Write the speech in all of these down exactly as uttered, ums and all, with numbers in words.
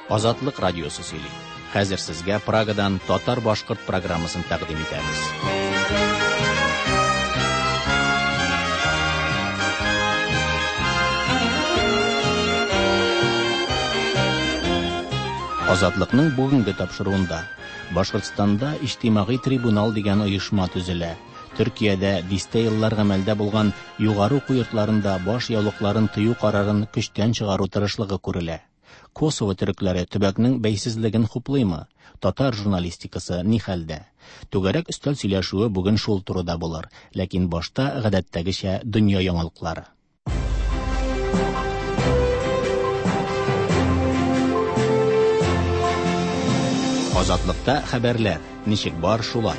Азатлык радиосы сөйли. Хәзер сезгә Прагадан татар-башкорт программасын тәкъдим итәбез. Азатлыкның бүгенге тапшыруында Башкортстанда иҗтимагый трибунал дигән оешма төзелә. Төркиядә дистә еллар гамәлдә булган югары уку йортларында баш яулыкларын тыю карарын көчтән чыгару тырышлыгы күрелә. Косово төрекләре төбәкнең бәйсезлеген хуплыймы? Татар журналистикасы ни хәлдә? Түгәрәк өстәл сөйләшүе бүген шул турыда булыр, ләкин башта гадәттәгечә дөнья яңалыклары. Азатлыкта хәбәрләр. Ничек бар шулай?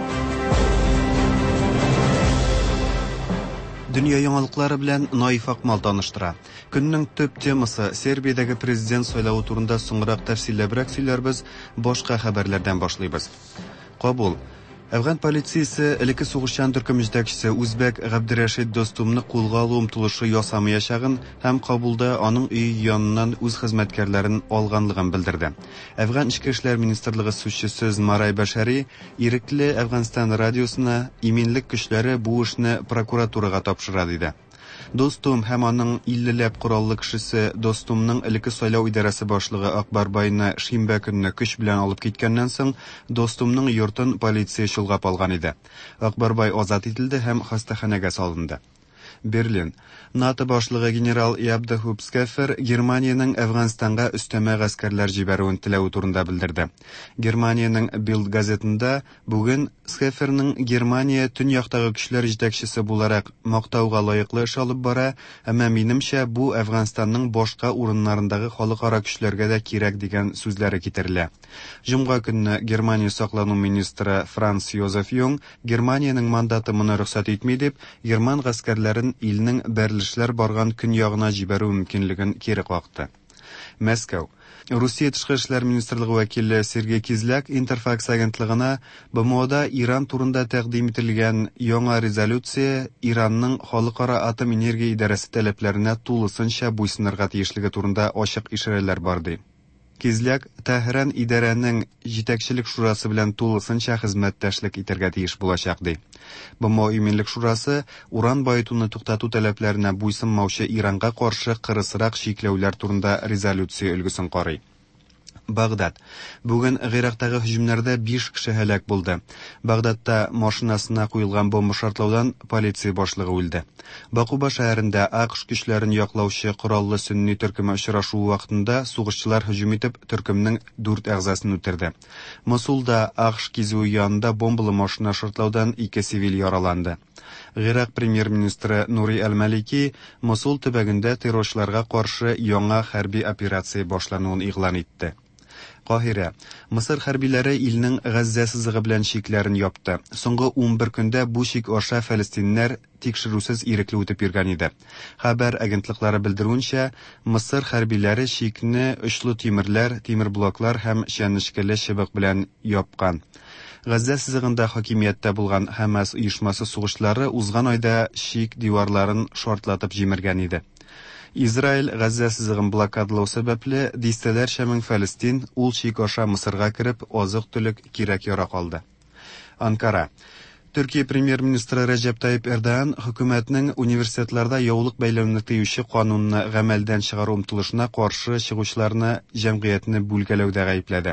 Дөнья яңалыклары белән Наиф Акмал таныштыра. Көннең төп темасы Сербиядәге президент сайлауы турында соңрак тәфсилләбрәк сөйләрбез, башка хәбәрләрдән башлыйбыз. Кабул. Әфган полициясе элекке сугышчан төркем җитәкчесе Үзбәк Габдрәшид Достумны кулга алу омтылышы ясамаячагын һәм Кабулда аның өй яныннан үз хезмәткәрләрен алганлыгын белдерде. Әфган Ичке эшләр министрлыгы сүзчесе Марай Башари ирекле Әфганстан радиосына иминлек көчләре бу эшне прокуратурага тапшыра диде. Достум һәм аның иллеләп кораллы кешесе Достумның элекке сайлау идарәсе башлыгы Акбар байны шимбә көнне көч белән алып киткәннән соң Достумның йортын полиция чолгап алган иде. Акбар бай азат ителде һәм хастаханәгә салынды. Берлин. НАТО башлыгы генерал Ябдахуб Скефер Германиянең Әфганстанга өстәмә гаскәрләр җибәрүен теләү турында белдерде. Германиянең Bild газетында бүген Скеферның Германия төньяктагы көчләр җитәкчесе буларак мактауга лаеклы эш алып бара, әмма минемчә бу Әфганстанның башка урыннарындагы халыкара көчләргә дә кирәк дигән сүзләре китерелә. Җомга көнне Германия саклану министры Франц Йозеф Юнг Германиянең мандаты моны рөхсәт итми дип, герман гаскәрләрен илнең бәрелешләр барган көньягына җибәрү мөмкинлеген кире какты. Мәскәү. Русия тышкы эшләр министрлыгы вәкиле Сергей Кизляк Интерфакс агентлыгына БМОда Иран турында тәкъдим ителгән яңа резолюция Иранның халыкара атом энергия идарәсе таләпләренә тулысынча буйсынырга тиешлеге турында ачык ишарәләр бар ди. Кизляк Тәһран идарәнең җитәкчелек шурасы белән тулысынча хезмәттәшлек итәргә тиеш булачак ди. БМО иминлек шурасы уран байытуны туктату таләпләренә буйсынмаучы Иранга каршы кырысрак чикләүләр турында резолюция өлгесен карый. Багдад. Бүген Гыйрактагы һөҗүмнәрдә биш кеше һәлак булды. Багдадта машинасына куелган бомба шартлаудан полиция башлыгы үлде. Бакуба шәһәрендә АКШ көчләрен яклаучы кораллы сөнни төркеме очрашуы вакытында сугышчылар һөҗүм итеп төркемнең дүрт әгъзасын үтерде. Мосулда АКШ кизүе янында бомбалы машина шартлаудан ике цивил яраланды. Гыйрак премьер-министры Нури Әл-Малики Мосул төбәгендә террорчыларга каршы яңа хәрби операция башлануын игълан итте. Каһирә. Мисыр хәрбиләре илнең Газза сызыгы белән шикләрен япты. Соңгы ун бер көндә бу шик аша фәлестиннәр тикшерүсез ирекле үтеп йөргән иде. Хәбәр агентлыклары белдерүенчә, Мисыр хәрбиләре шикне очлы тимерләр, тимер блоклар һәм чәнечкеле чыбык белән япкан. Газза сызыгында хакимияттә булган Хамас оешмасы сугышлары узган айда шик диварларын шартлатып җимергән иде. Израиль Газза сызыгын блокадлау сәбәпле дистәләрчә мең фәлестин ул шик аша Мисырга кереп азык-төлек кирәк яра калды. Анкара. Төркия премьер-министры Рәҗәп Тайип Эрдоган хөкүмәтнең университетларда яулык бәйләүне тыючы канунны гамәлдән чыгару омтылышына каршы чыгучыларны җәмгыятьне бүлгәләүдә гаепләде.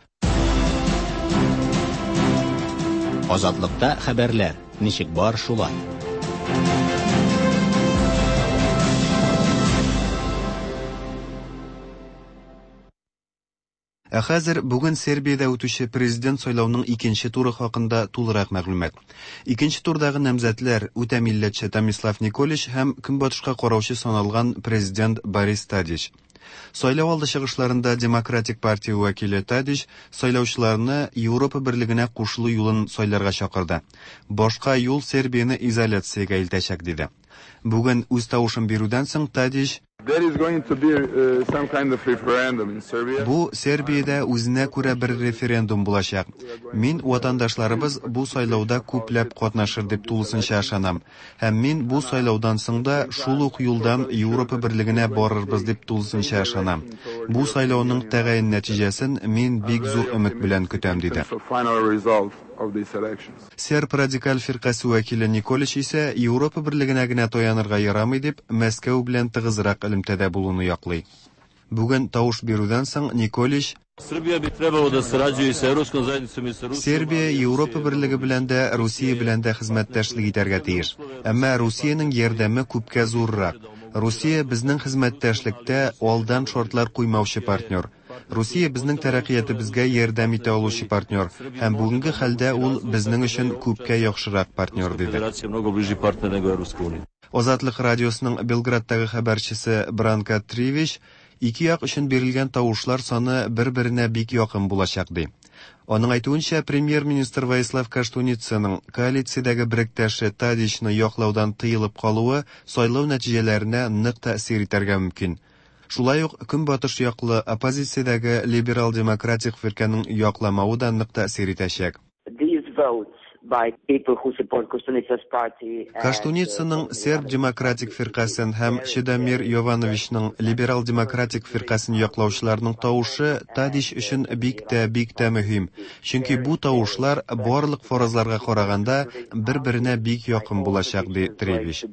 Азатлыкта хәбәрләр. Ничек бар шулай? Ә хәзер бүген Сербиядә үтүче президент сайлауның икенче туры хакында тулырак мәгълүмат. Икенче турдагы намзәтләр үтә милләтче Томислав Николич һәм көнбатышка караучы саналган президент Борис Тадич. Сайлау алды чыгышларында Демократик партия вәкиле Тадич сайлаучыларны Европа берлегенә кушылу юлын сайларга чакырды. Башка юл Сербияны изоляциягә илтәчәк диде. Бүген үз тавышын бирүдән соң Тадич Бу Сербиядә үзенә күрә бер референдум булачак. Мин ватандашларыбыз бу сайлауда күпләп катнашыр дип тулысынча ышанам. Һәм мин бу сайлаудан соң да шул ук юлдан Европа берлегенә барырбыз дип тулысынча ышанам. Бу сайлауның тәгаен нәтиҗәсен мин бик зур өмет белән көтәм диде. Серб радикаль фиркасы вәкиле Николич исә Европа берлегенә генә таянырга ярамый дип Мәскәү белән тыгызрак элемтәдә булуны яклый. Бүген тавыш бирүдән соң Николич Сербия Европа берлеге белән дә, Русия белән дә хезмәттәшлек итәргә тиеш. Әмма Русиянең ярдәме күпкә зуррак. Русия безнең хезмәттәшлектә алдан шартлар куймаучы партнер. Русия безнең тәрәккыятыбызга ярдәм итә алучы партнер, һәм бүгенге хәлдә ул безнең өчен күпкә яхшырак партнер диде. Азатлык радиосының Белградтагы хәбәрчесе Бранка Тривич ике як өчен бирелгән тавышлар саны бер-беренә бик якын булачак ди. Аның әйтүенчә, премьер-министр Ваислав Каштуницаның коалициядәге беректәше Тадичны яклаудан тыелып калуы сайлау нәтиҗәләренә нык тәэсир итәргә мөмкин. Шулай ук көнбатыш яклы оппозициядәге либерал-демократик фирканың якламавы да нык тәэсир итәчәк. Каштуницаның Серб демократик фиркасын һәм Чедомир Йовановичның либерал-демократик фиркасын яклаучыларның тавышы Тадич өчен бик тә бик тә мөһим. Чөнки бу тавышлар барлык фаразларга караганда бер-беренә бик якын булачак ди Тревич.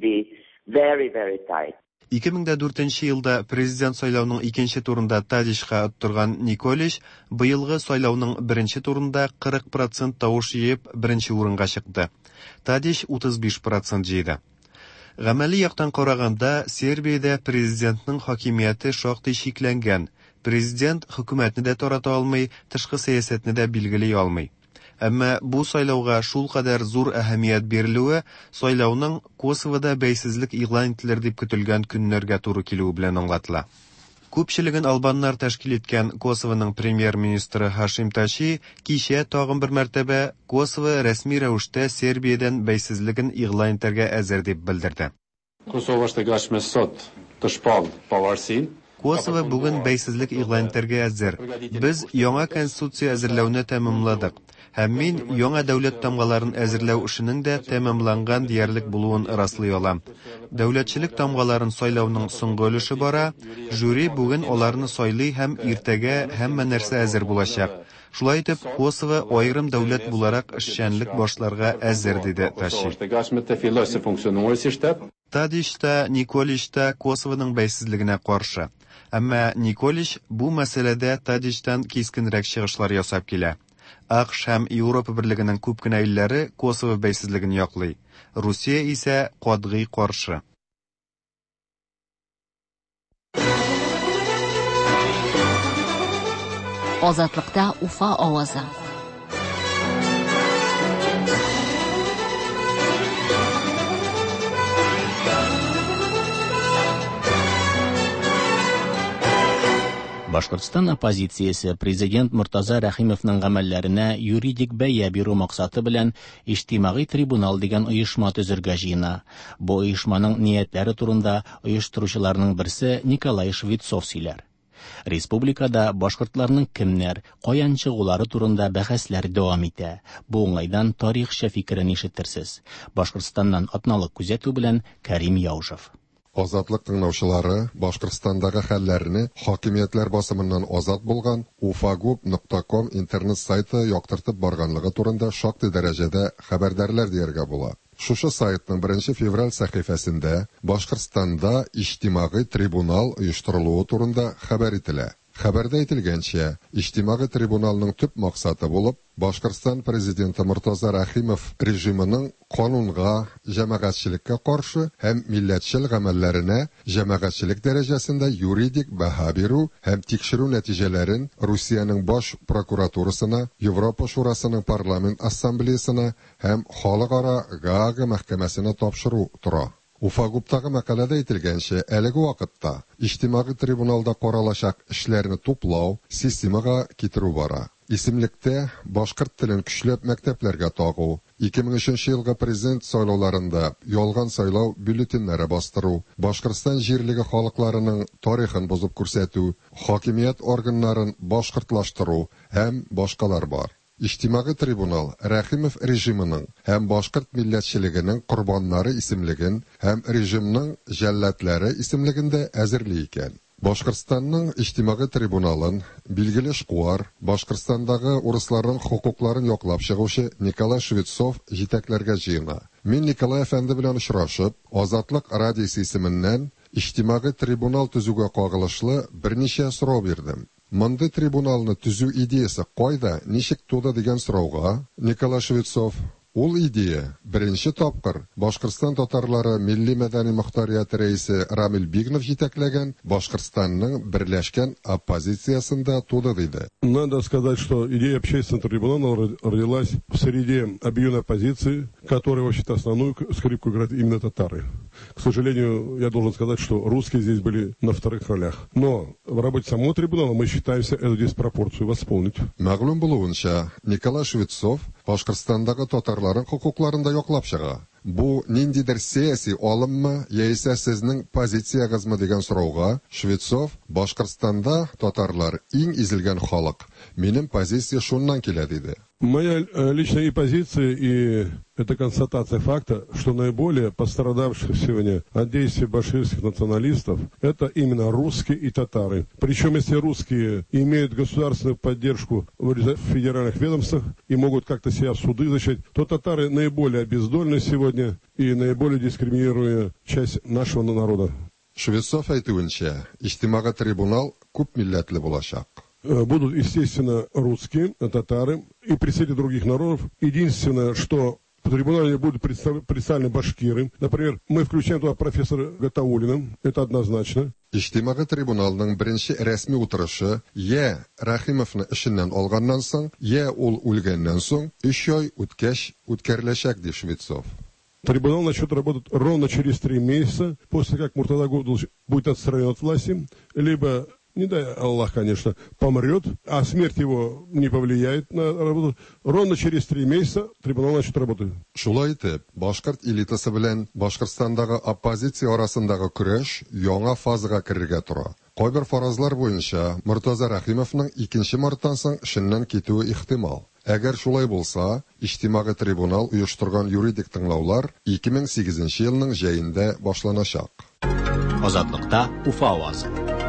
ике мең дүртенче елда президент сайлауның икенче турында Тадичка оттырган Николич быелгы сайлауның беренче турында кырык процент тавыш җыеп беренче урынга чыкты. Тадич утыз биш процент җыйды. Гамәли яктан караганда Сербиядә президентның хакимияте шактый шикләнгән. Президент хөкүмәтне дә тарата алмый, тышкы сәясәтне дә билгели алмый. Әмма бу сайлауга шул кадәр зур әһәмият бирелүе сайлауның Косовода бәйсезлек игълан ителер дип көтелгән көннәргә туры килүе белән аңлатыла. Күпчелеген албаннар тәшкил иткән Косовоның премьер-министры Хашим Тачи кичә тагын бер мәртәбә Косово рәсми рәвештә Сербиядән бәйсезлеген игълан итәргә әзер дип белдерде. Косово бүген бәйсезлек игълан итәргә әзер. Без яңа конституция әзерләүне тәмамладык. Һәм мин яңа дәүләт тамгаларын әзерләү эшенең дә тәмамланган диярлек булуын раслый алам. Дәүләтчелек тамгаларын сайлауның соңгы өлеше бара. Жюри бүген аларны сайлый һәм иртәгә һәммә нәрсә әзер булачак. Шулай итеп, Косово аерым дәүләт буларак эшчәнлек башларга әзер диде Тачи. Тадич та, Николич та Косовоның бәйсезлегенә каршы. Әмма Николич бу мәсьәләдә Тадичтан кискенрәк чыгышлар ясап килә. АКШ һәм Европа берлегенең күп кенә илләре Косово бәйсезлеген яклый. Русия исә катгый каршы. Азатлыкта Уфа авазы. Башкортстан оппозициясе президент Муртаза Рәхимовның гамәлләренә юридик бәя бирү максаты белән иҗтимагый трибунал дигән оешма төзергә җыена. Бу оешманың ниятләре турында оештыручыларның берсе Николай Швецов сөйләр. Республикада башкортларның кемнәр, каян чыгулары турында бәхәсләр дәвам итә. Бу уңайдан тарихча фикерен ишетерсез. Башкортстаннан атналык күзәтү белән Кәрим Яужев. Азатлык тыңлаучылары Башкортстандагы хәлләрне хакимиятләр басымыннан азат булган уфагуб нокта ком интернет сайты яктыртып барганлыгы турында шактый дәрәҗәдә хәбәрдарлар дияргә була. Шушы сайтның беренче февраль сәхифәсендә Башкортстанда иҗтимагый трибунал оештырылуы турында хәбәр ителә. Хәбәрдә әйтелгәнчә, иҗтимагый трибуналның төп максаты булып, Башкортстан президенты Муртаза Рәхимов режимының канунга, җәмәгатьчелеккә каршы һәм милләтчел гамәлләренә җәмәгатьчелек дәрәҗәсендә юридик баһа бирү һәм тикшерү нәтиҗәләрен Русиянең баш прокуратурасына, Европа шурасының парламент ассамблеясына һәм халыкара Гаага мәхкәмәсенә тапшыру тора. Уфагубтагы мәкаләдә әйтелгәнчә, әлеге вакытта иҗтимагый трибуналда каралачак эшләрне туплау, системага китерү бара. Исемлектә башкорт телен көчләп мәктәпләргә тагу, ике мең өченче елгы президент сайлауларында ялган сайлау бюллетеннәре бастыру, Башкортстан җирлеге халыкларының тарихын бозып күрсәтү, хакимият органнарын башкортлаштыру һәм башкалар бар. İçtimai tribunal Рәхимов режимының һәм башкорт милләтчелегенең корбаннары исемлеген һәм режимның җәллатлары исемлегендә әзерли икән. Башкортстанның İçtimai трибуналын билгеле эшкуар, Башкортстандагы урысларның хукукларын яклап чыгучы Николай Швецов җитәкләргә җыена. Мин Николай әфәнде белән очрашып, Азатлык радиосы исеменнән İçtimai трибунал төзүгә кагылышлы берничә сорау бирдем. Монды трибуналны төзү идеясы кайда, ничек туды дигән сорауга Николай Швецов: ул идея беренче тапкыр Башкортстан татарлары милли мәдәни мөхтәрияте рәисе Рамил Бигнов җитәкләгән Башкортстанның берләшкән оппозициясында туды диде. Надо сказать, что идея общественного трибунала родилась в среде объединенной оппозиции, которой вообще-то основную скрипку играют именно татары. К сожалению, я должен сказать, что русские здесь были на вторых ролях. Но в работе самого трибунала мы считаемся эту диспропорцию восполнить. Мәгълүм булуынча, Николай Швецов Башкортстандагы татарларның хукукларын да яклап чыга. Бу ниндидер сәяси алыммы, яисә сезнең позициягызмы дигән сорауга Швецов: Башкортстанда татарлар иң изелгән халык. Минем позиция шуннан килә диде. Моя личная позиция и это констатация факта, что наиболее пострадавшие сегодня от действий башкирских националистов это именно русские и татары. Причем если русские имеют государственную поддержку в федеральных ведомствах и могут как-то себя в суды защищать, то татары наиболее обездолены сегодня и наиболее дискриминируемая часть нашего народа. Швецов әйтүенчә, İçtimai трибунал күп милләтле булачак. Будут, естественно, русские, татары и представители других народов. Единственное, что в трибунале будут представлены башкиры. Например, мы включаем туда профессора Гатаулина, это однозначно. İçtimai трибуналның беренче рәсми утырышы я Рәхимовны эшеннән алганнан соң, я ул үлгәннән соң өч ай үткәч үткәреләчәк ди Швецов. Трибунал начнет работать ровно через три месяца, после как Муртаза Гудович будет отстранен от власти, либо, не дай Аллах, конечно, помрет, а смерть его не повлияет на работу. Ровно через три месяца трибунал начнет работать. Шулай итеп, башкорт элитасы белән Башкортстандагы оппозиция арасындагы көрәш яңа фазага керергә тора. Кайбер фаразлар буенча Муртаза Рәхимовның икенче марттан соң эшеннән китүе ихтимал. Әгәр шулай булса, İçtimai трибунал оештырган юридик тыңлаулар ике мең сигезенче елның җәендә башланачак. Азатлыкта Уфа авазы.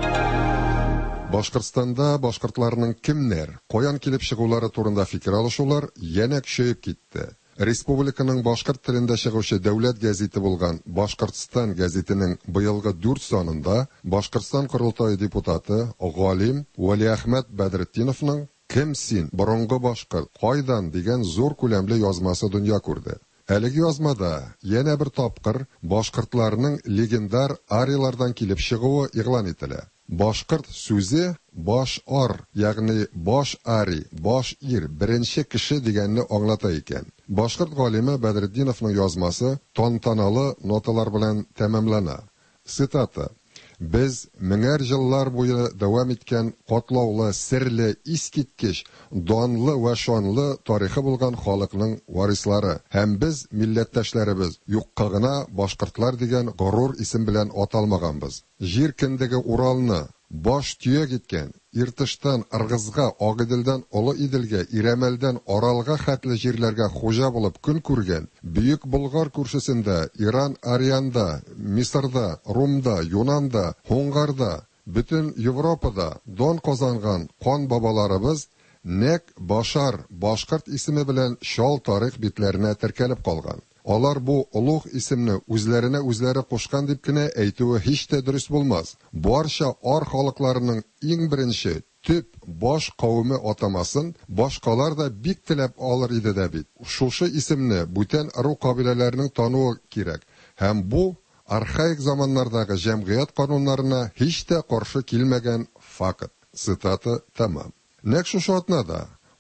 Башкортстанда башкортларның кемнәр, каян килеп чыгулары турында фикер алышулар янә көчәеп китте. Республиканың башкорт телендә чыгучы дәүләт гәзите булган Башкортстан гәзитенең быелгы дүрт санында Башкортстан Курултайы депутаты Галим Вәлиәхмәт Бәдретдиновның «Кем син, борынгы башкорт, кайдан» дигән зур күләмле язмасы дөнья күрде. Әлеге язмада янә бер тапкыр башкортларның легендар ариялардан килеп чыгуы игълан ителә. Башкорт сүзе баш ар, ягъни баш ари, баш ир, беренче кеше дигәнне аңлата икән. Башкорт галиме Бәдретдиновның язмасы тантаналы ноталар белән тәмамлана. Цитата: Без меңәр җыллар буе дәвам иткән катлаулы, серле, искиткеч, данлы ва шанлы тарихы булган халыкның варислары һәм без милләттәшләребез юкка гына башкортлар дигән горур исем белән аталмаганбыз. Җир кендеге Уралны баш төяк иткән, Иртыштан Ыргызга, Агыйделдән Олы Иделгә, Иремәлдән Аралга хәтле җирләргә хуҗа булып көн күргән, Бөек Болгар күршесендә, Иран, Арианда, Мисырда, Румда, Юнанда, Хунгарда, бөтен Европада дан казанган кан бабаларыбыз нәк Башар, башкорт исеме белән шал тарих битләренә теркәлеп калган. Алар бу улуг исемне үзләренә үзләре кушкан дип кенә әйтүе һич тә дөрес булмас. Барча ар халыкларының иң беренче төп баш кавеме атамасын башкалар да бик теләп алыр иде дә бит. Шушы исемне бүтән ру кабиләләренең тануы кирәк. Һәм бу архаик заманнардагы җәмгыять кануннарына һич тә каршы килмәгән факт. Цитата тәмам. Нәкъ шушы атнада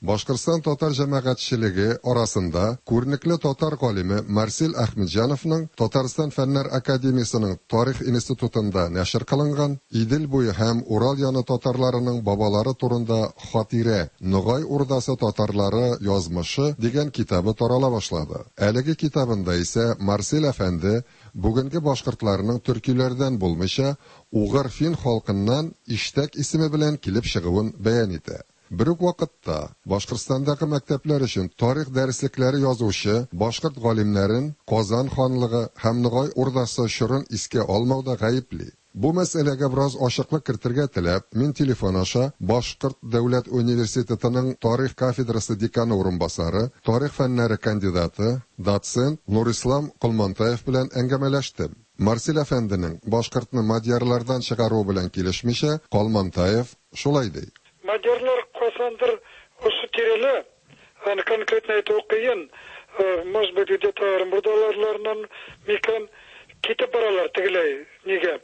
Башкортстан татар җәмәгатьчелеге арасында күренекле татар галиме Марсель Әхмәтҗановның Татарстан фәннәр академиясының тарих институтында нәшер кылынган Идел буе һәм Урал яны татарларының бабалары турында хатирә Ногай урдасы татарлары язмышы дигән китабы тарала башлады. Әлеге китабында исә Марсель әфәнде бүгенге башкортларның төркиләрдән булмыйча угыр фин халкыннан Иштәк исеме белән килеп чыгуын бәян итә. Бер үк вакытта Башкортстандагы мәктәпләр өчен тарих дәреслекләре язучы башкорт галимнәрен Казан ханлыгы һәм Ногай урдасы чорын искә алмауда гаепли. Бу мәсьәләгә бераз ачыклык кертергә теләп, мин телефон аша Башкорт дәүләт университетының тарих кафедрасы деканы урынбасары, тарих фәннәре кандидаты, доцент Нурислам Кулмантаев белән әңгәмәләштем. Марсель әфәнденең башкортны мадьярлардан чыгару белән килешмичә, Кулмантаев шулай ди. Мадьярлар касандыр ошо тиреле, аны конкретно әйтү кыен, может быть, где-то Оренбурдалардан микан китеп баралар тегеләй, нигә?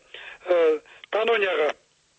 Паноняга.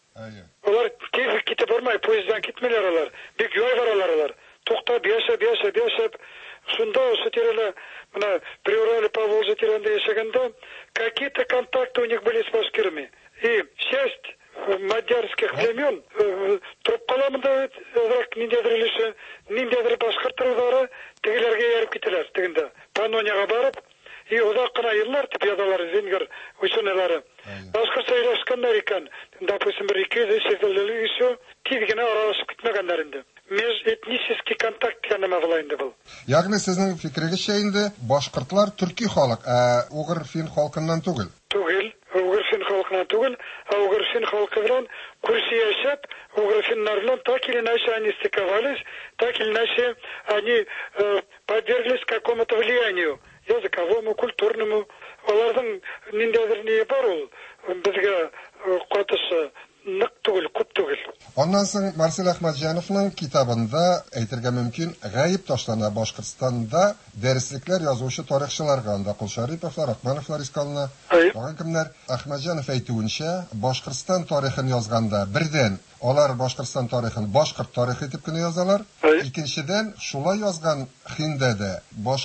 Олар тиз китеп бармай, поезддан китмеләр алар. Бик яй баралар алар. Туктап, яшәп, яшәп, яшәп, шунда ошо тиреле, менә Приурале Поволжье тирәсендә яшәгәндә, какие-то контакты у них были с башкирами. И часть мадьярских племен трупкаламында ниндидер илеше, ниндидер башкорт тырдары тегеләргә ярып китәләр тегендә. Паноняга барып, и узак кына еллар дип язалар зингер ученыйлары. Башкортча сөйләшкәннәр икән. Допустим, бер ике йөз сиксән еще тиз генә аралашып китмәгәннәр инде. Межэтнический контакт янема була инде бу. Ягъни сезнең фикерегезчә инде башкортлар төрки халык, ә угыр фин халкыннан түгел. Түгел, угыр фин халкыннан түгел, ә угыр фин халкы белән күрше яшәп, угыр финнар белән так или иначе они стыковались, так или иначе они подверглись какому-то влиянию. Языковому, культурному, аларның ниндидер не бар ул безгә катышы нык түгел, күп түгел. Аннан соң Марсель Әхмәтҗановның китабында әйтергә мөмкин, гаип ташлана Башкортстанда дәреслекләр язучы тарихчыларга, анда Кулшариповлар, Рахмановлар искалына. Тагын кемнәр? Әхмәтҗанов әйтүенчә, Башкортстан тарихын язганда бердән алар Башкортстан тарихын башкорт тарихы итеп кенә язалар. Икенчедән, шулай язган хиндәдә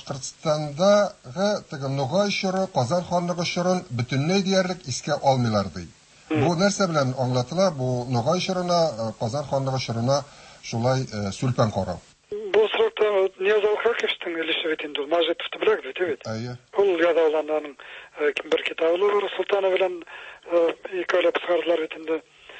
Башкортстандагы теге Ногай чоры, Казан ханлыгы чорын бөтенләй диярлек искә алмыйлар ди. Бу нәрсә белән аңлатыла? Бу Ногай чорына, Казан ханлыгы чорына шулай сүлпән карау. Бу сорта Ниязал Хаковштың илеше бит инде, Мажитовты беләк бит бит. Әйе. Ул язаланның ким бер китабы Султаны белән икәле бисгарлар бит инде.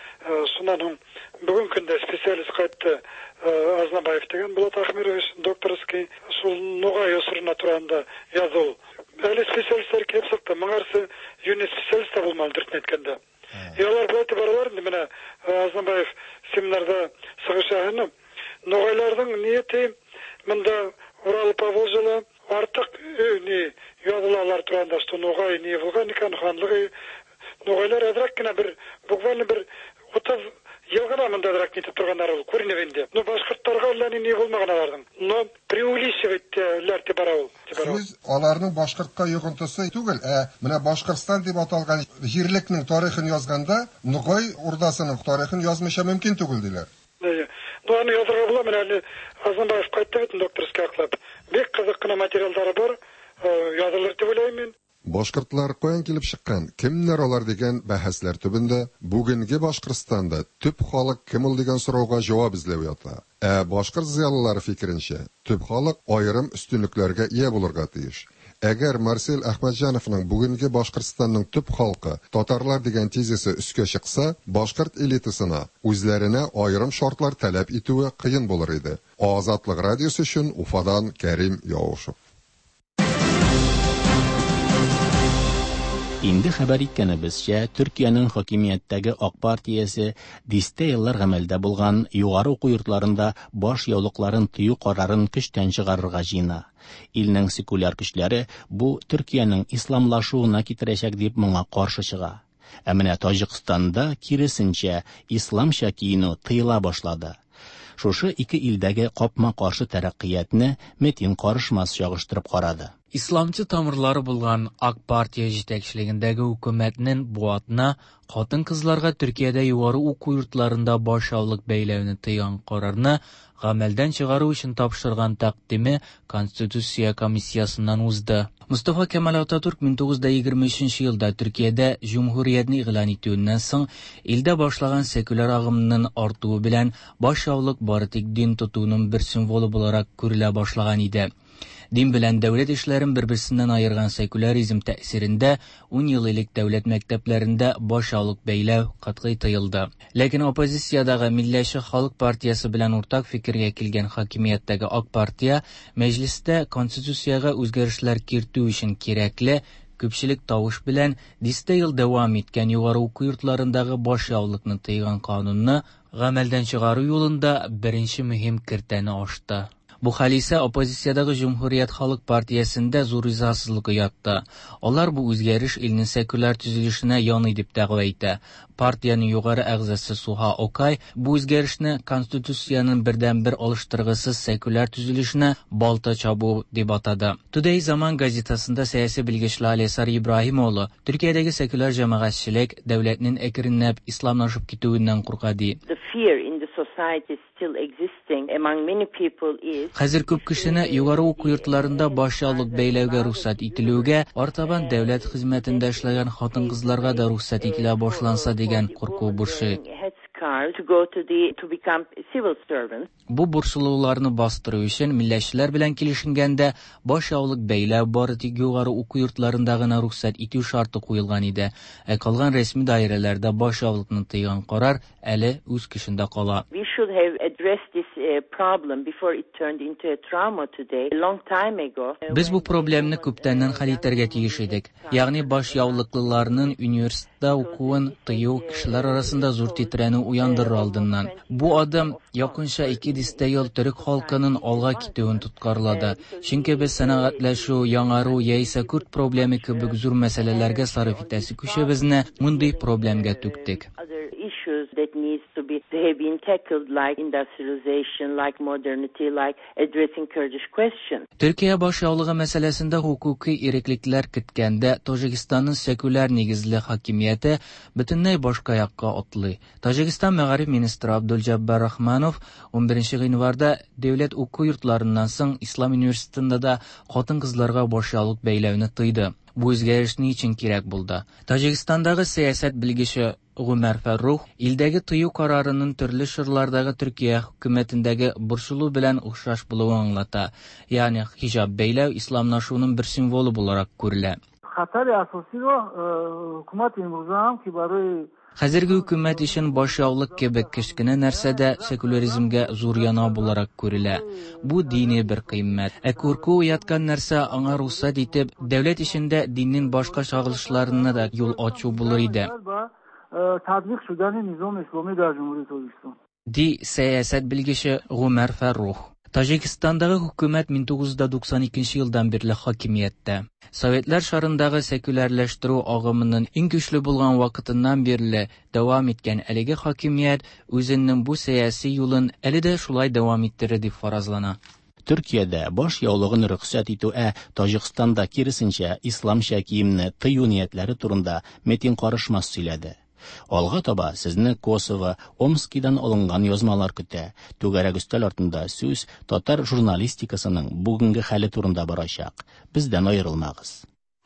Шуннан бүген көндә специалист кайтты, Азнабаев дигән Булат Ахмирович, докторский, шул Ногай осырына турында языл. Әле специалистлар килеп сыкты, моңарсы юни специалист булмады дөртне әйткәндә. Ялар булып баралар инде менә Азнабаев семинарда сыгышаһыны. Ногайларның нияте монда Урал Поволжье артык ни язылалар турында, что Ногай не булган икән, ханлыгы Ногайлар әдрәк кенә бер буквально бер отыз елгына монда әдрәк нитеп торганнар ул күренеп инде. Ну башкортларга әллә ни булмаган аларның. Но преувеличиватлар дип бара ул. Сез аларның башкортка йогынтысы түгел, ә менә Башкортстан дип аталган җирлекнең тарихын язганда Ногай урдасының тарихын язмыйча мөмкин түгел диләр. Ну аны язырга була, менә әле Азанбаев кайтты бит докторский аклап. Бик кызык кына материаллары бар, язылыр дип уйлыйм мин. Башкортлар каян килеп чыккан, кемнәр алар дигән бәхәсләр төбендә бүгенге Башкортстанда төп халык кем ул дигән сорауга җавап эзләү ята. Ә башкорт зыялылары фикеренчә, төп халык аерым өстенлекләргә ия булырга тиеш. Әгәр Марсель Әхмәтҗановның бүгенге Башкортстанның төп халкы татарлар дигән тезисы үскә чыкса, башкорт элитасына үзләренә аерым шартлар таләп итүе кыен булыр иде. Азатлык радиосы өчен Уфадан Кәрим Яушев. Инде хәбәр иткәнебезчә, Төркиянең хакимияттәге ак партиясе дистә еллар гамәлдә булган югары уку йортларында баш яулыкларын тыю карарын көчтән чыгарырга җыена. Илнең секуляр көчләре бу Төркиянең исламлашуына китерәчәк дип моңа каршы чыга. Ә менә Таҗикстанда киресенчә исламча киенү тыела башлады. Шушы ике илдәге капма-каршы тәрәккыятне Метин Карышмас чагыштырып карады. Исламчы тамырлары булган Ак партия җитәкчелегендәге хөкүмәтнең бу атна хатын-кызларга Төркиядә югары уку йортларында башъяулык бәйләүне тыйган карарны гамәлдән чыгару өчен тапшырган тәкъдиме Конституция комиссиясыннан узды. Мустафа Кемаль Ататурк мең тугыз йөз егерме өченче елда Төркиядә җумһуриятны игълан итүеннән соң илдә башлаган секуляр агымның артуы белән башъяулык бары тик дин тотуның бер символы буларак күрелә башлаган иде. Дин белән дәүләт эшләрен бер-берсеннән аерган секуляризм тәэсирендә ун ел элек дәүләт мәктәпләрендә башъяулык бәйләү катгый тыелды. Ләкин оппозициядагы Милләтче халык партиясе белән уртак фикергә килгән хакимияттәге Ак партия мәҗлестә Конституциягә үзгәрешләр кертү өчен кирәкле күпчелек тавыш белән дистә ел дәвам иткән югары уку йортларындагы башъяулыкны тыйган канунны гамәлдән чыгару юлында беренче мөһим кертәне ачты. Бу хәл исә оппозициядагы Җумһурият халык партиясендә зур ризасызлык уятты. Алар бу үзгәреш илнең секуляр төзелешенә яный дип дәгъва итә. Партияның югары әгъзасы Суха Окай бу үзгәрешне Конституциянең бердән-бер алыштыргысыз секуляр төзелешенә балта чабу дип атады. Today Zaman газетасында сәяси белгечле Алисар Ибраһим улы Төркиядәге секуляр җәмәгатьчелек дәүләтнең әкренләп исламлашып китүеннән курка ди. Хәзер күп кешене югары уку йортларында башъяулык бәйләүгә рөхсәт ителүгә, артабан дәүләт хезмәтендә эшләгән хатын-кызларга да рөхсәт ителә башланса дигән курку бурчы. Бу бурчылыкларны бастыру өчен милләтчеләр белән килешенгәндә башъяулык бәйләү бары тик югары уку йортларында гына рөхсәт итү шарты куелган иде. Ә калган рәсми даирәләрдә башъяулыкны тыйган карар әле үз көчендә кала. Без бу проблеманы күптәннән хәл итәргә тиеш идек. Ягъни башъяулыклыларның университетта укуын тыю кешеләр арасында зур тетрәнү уяндырыр алдыннан. Бу адым якынча ике дистә ел төрек халкының алга китүен тоткарлады. Чөнки без сәнәгатьләшү, яңару яисә күрт проблема кебек зур мәсьәләләргә сарыф итәсе күчебезне мондый проблемага түктек. That needs to be they have been tackled like industrialization, like modernity, like addressing Kurdish question. Төркия башъяулыгы мәсьәләсендә хукукый иреклекләр көткәндә Таҗикстанның секуляр нигезле хакимияте бөтенләй башка якка атлый. Таҗикстан мәгариф министры Абдулҗаббар Рахманов он беренче гыйнварда дәүләт уку йортларыннан соң Ислам университетында да хатын-кызларга башъяулык бәйләүне тыйды. Бу үзгәреш ни өчен кирәк булды? Таҗикстандагы сәясәт белгече Гумар Фаррух илдәге тыю карарының төрле чорлардагы Төркия хөкүмәтендәге борчылу белән охшаш булуын аңлата. Ягъни хиҗаб бәйләү исламнашуның бер символы буларак күрелә. Хәзерге хөкүмәт өчен башъяулык кебек кечкенә нәрсәдә секуляризмга зур яна буларак күрелә. Бу дини бер кыйммәт. Ә курку уяткан нәрсә аңа рөхсәт итеп, дәүләт эчендә диннең башка чагылышларына да юл ачу булыр иде. Ди сәясәт белгече Гумар Фаррух. Таҗикстандагы хөкүмәт мең тугыз йөз туксан икенче елдан бирле хакимияттә. Советлар шарындагы секулярләштерү агымының иң көчле булган вакытыннан бирле дәвам иткән әлеге хакимият үзенең бу сәяси юлын әле дә шулай дәвам иттерер дип фаразлана. Төркиядә башъяулыгын рөхсәт итү, ә Таҗикстанда киресенчә исламча киемне тыю ниятләре турында Метин Карышмас сөйләде. Алга таба сезне Косово, Омскидан алынган язмалар көтә. Түгәрәк өстәл артында сүз татар журналистикасының бүгенге хәле турында барачак. Бездән аерылмагыз.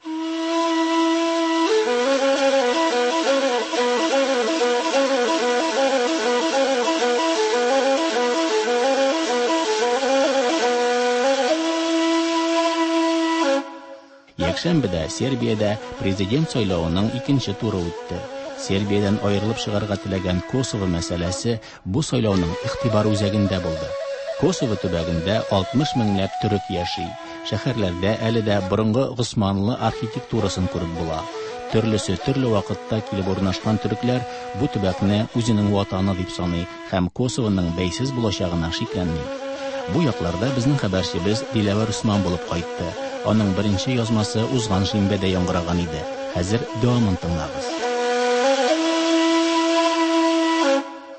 Якшәмбедә Сербиядә президент сайлауының икенче туры үтте. Сербиядан аерылып чыгарга теләгән Косово мәсьәләсе бу сайлауның игътибар үзәгендә булды. Косово төбәгендә алтмыш меңләп төрек яши. Шәһәрләрдә әле дә борынгы Госманлы архитектурасын күреп була. Төрлесе төрле вакытта килеп урнашкан төрекләр бу төбәкне үзенең ватаны дип саный һәм Косовоның бәйсез булачагына шикләнми. Бу якларда безнең хәбәрчебез Диләвар Усман булып кайтты. Аның беренче язмасы узган шимбәдә яңгыраган иде. Хәзер дәвамын тыңлагыз.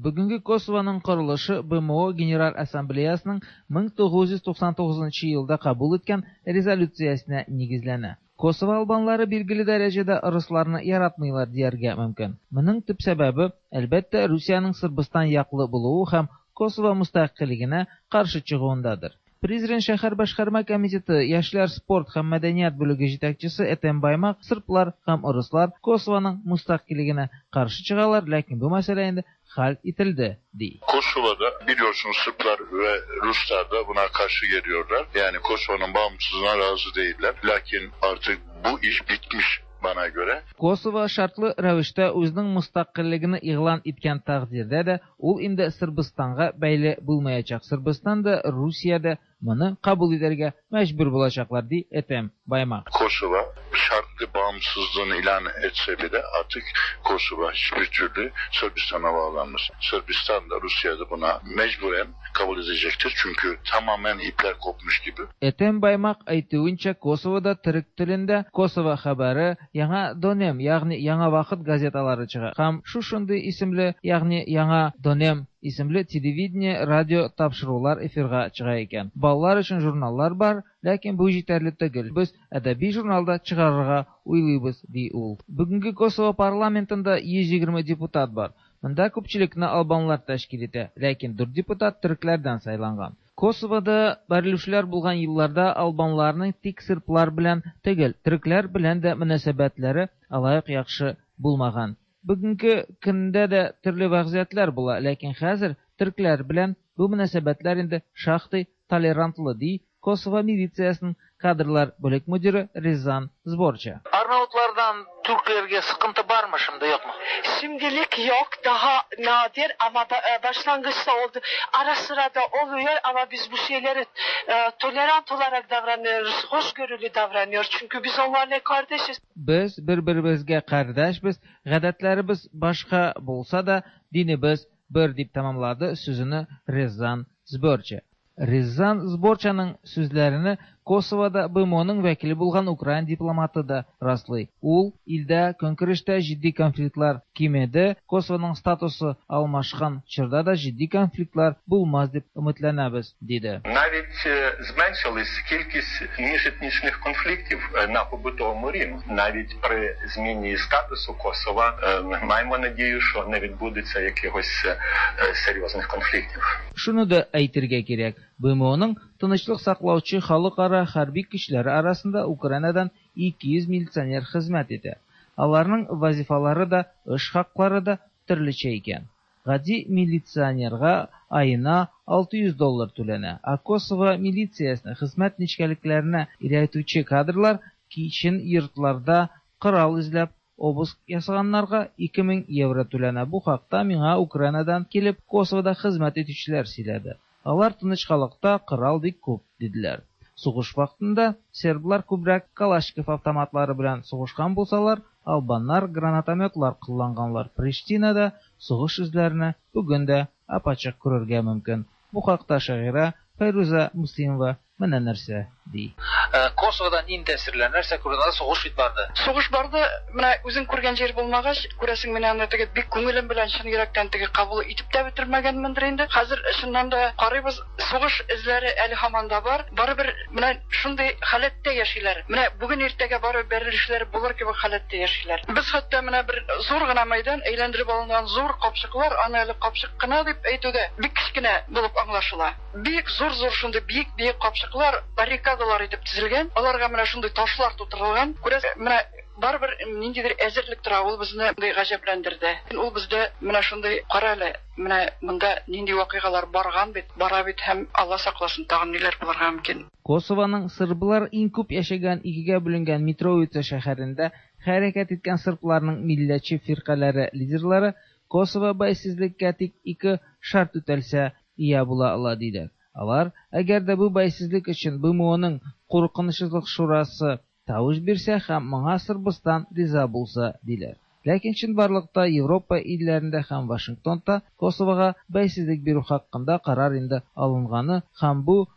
Бүгенге Косованың корылышы БМО Генераль Ассамблеясының мең тугыз йөз туксан тугызынчы елда кабул иткән резолюциясенә нигезләнә. Косово албанлары билгеле дәрәҗәдә русларны яратмыйлар дияргә мөмкин. Моның төп сәбәбе, әлбәттә, Русияның Сырбыстан яклы булуы һәм Косово мустақиллигенә каршы чыгуындадыр. Призрен шәһәр башкарма комитеты яшьләр спорт һәм мәдәният бүлеге җитәкчесе Этем Баймак сырплар һәм руслар Косованың мустақиллигенә каршы чыгалар, ләкин бу мәсьәлә инде хәл ителде, ди. Kosova'da biliyorsunuz Sırplar ve Ruslar da buna karşı geliyorlar. Yani Kosova'nın bağımsızlığına razı değiller. Lakin artık bu iş bitmiş bana göre. Косово шартлы рәвештә үзенең мустақиллигене игълан иткән тәкъдирдә дә ул инде Сырбыстанга бәйле булмаячак. Сырбыстан да, Русия да моны кабул итәргә мәҗбүр булачаклар, ди Этем Баймак. Kosova şartlı bağımsızlığını ilan etse bile artık Kosova hiçbir türlü Sırbistan'a bağlanmaz. Sırbistan da Rusya da buna mecburen kabul edecektir. Çünkü tamamen ipler kopmuş gibi. Этем Баймак әйтүенчә, Косовода төрек телендә Косово хәбәре, яңа Донем, ягъни яңа вакыт газеталары чыга. Һәм шушындый исемле, ягъни яңа Донем исемле телевидение, радио тапшырулар эфирга чыга икән. Балалар өчен журналлар бар, ләкин бу җитәрлек түгел. Без әдәби журналда чыгарырга уйлыйбыз, ди ул. Бүгенге Косово парламентында йөз егерме депутат бар. Монда күпчелекне албанлар тәшкил итә, ләкин дүрт депутат төрекләрдән сайланган. Косовода бәрелүчләр булган елларда албанларның тик сырплар белән түгел, төрекләр белән дә мөнәсәбәтләре алайык яхшы булмаган. Бүгенге көндә дә төрле вазгыятьләр була, ләкин хәзер төрекләр белән бу мөнәсәбәтләр инде шактый толерантлы, ди Косово милициясының кадрлар бүлек мөдире Резан Сборча. Arnavutlardan Türklerге sıkıntı var mı şimdi, yok mu? Şimdilik yok, daha nadir ama ba- başlangıçta oldu. Ara sıra da oluyor ama biz bu şeyleri e, tolerant olarak davranıyoruz, hoşgörülü davranıyoruz. Çünkü biz onlarla kardeşiz. Biz bir-birimizga qardoshmiz, гадәтләребез башка булса да, динебез бер, дип тамамлады сүзенә Резан Сборча. Резан Сборчаның сүзләренә Косовода БМОның вәкиле булган Украин дипломаты да раслый. Ул илдә көнкүрештә җитди конфликтлар кимеде, Косовоның статусы алмашкан чорда да җитди конфликтлар булмас дип өметләнәбез, диде. Навіть зменшилась кількість міжетнічних конфліктів на побутовому рівні. Навіть при зміні статусу Косова маємо надію, що не відбудеться якихось серйозних конфліктів. Шуны да әйтергә кирәк. БМОның тынычлык саклаучы халыкара хәрби көчләре арасында Украинадан ике йөз милиционер хезмәт итә. Аларның вазифалары да, эш хаклары да төрлечә икән. Гади милиционерга айына алты йөз доллар түләнә, а Косово милициясенә хезмәт нечкәлекләренә өйрәтүче кадрлар кичен йортларда корал эзләп обыск ясаганнарга ике мең евро түләнә. Бу хакта миңа Украинадан килеп Косовода хезмәт итүчеләр сөйләде. Алар тыныч халыкта корал бик күп, диделәр. Сугыш вакытында серблар күбрәк Калашников автоматлары белән сугышкан булсалар, албаннар гранатометлар кулланганлар. Приштинада сугыш эзләренә бүген дә апачык күрергә мөмкин. Бу хакта шагыйрә Файруза Муслимова менә нәрсә ди. Kosova'dan in tesirlenirse kurada soğuş bit vardı. Soğuş barda, менә үзең күргән җир булмагач, күрәсең менә аны теге бик күңелем белән чын йөрәктән теге кабул итеп тә бетермәгәнмендер инде. Хәзер чыннан да карыйбыз, сугыш эзләре әле һаман да бар. Барыбер менә шундый халәттә яшиләр. Менә бүген иртәгә барып бәрелешләр булыр кебек халәттә яшиләр. Без хәтта менә бер зур гына мәйдан әйләндереп алынган зур капчыклар, аны әле капчык кына дип әйтүгә бик кечкенә булып аңлашыла. Бик зур-зур шундый бик-бик капчыклар, баррикадалар итеп тезелгән. Аларга менә шундый ташлар тутырылган. Күрәсең, менә барыбер ниндидер әзерлек тора, ул безне гаҗәпләндерде. Ул бездә менә шундый каралы, менә монда нинди вакыйгалар барган бит, бара бит һәм Алла сакласын, тагын ниләр булырга мөмкин. Косованың сырблар иң күп яшәгән игегә бүленгән Митровица шәһәрендә хәрәкәт иткән сырпларның милләтче фиркалары лидерлары Косово бәйсезлеккә тик ике шарт үтәлсә ия була ала диде. Алар, әгәр дә бу бәйсезлек өчен БМОның куркынычсызлык шурасы тавыш бирсә һәм моңа Сырбыстан риза булса, диләр. Ләкин чынбарлыкта Европа илләрендә һәм Вашингтонда Косовога бәйсезлек бирү хакында карар инде алынганы һәм бу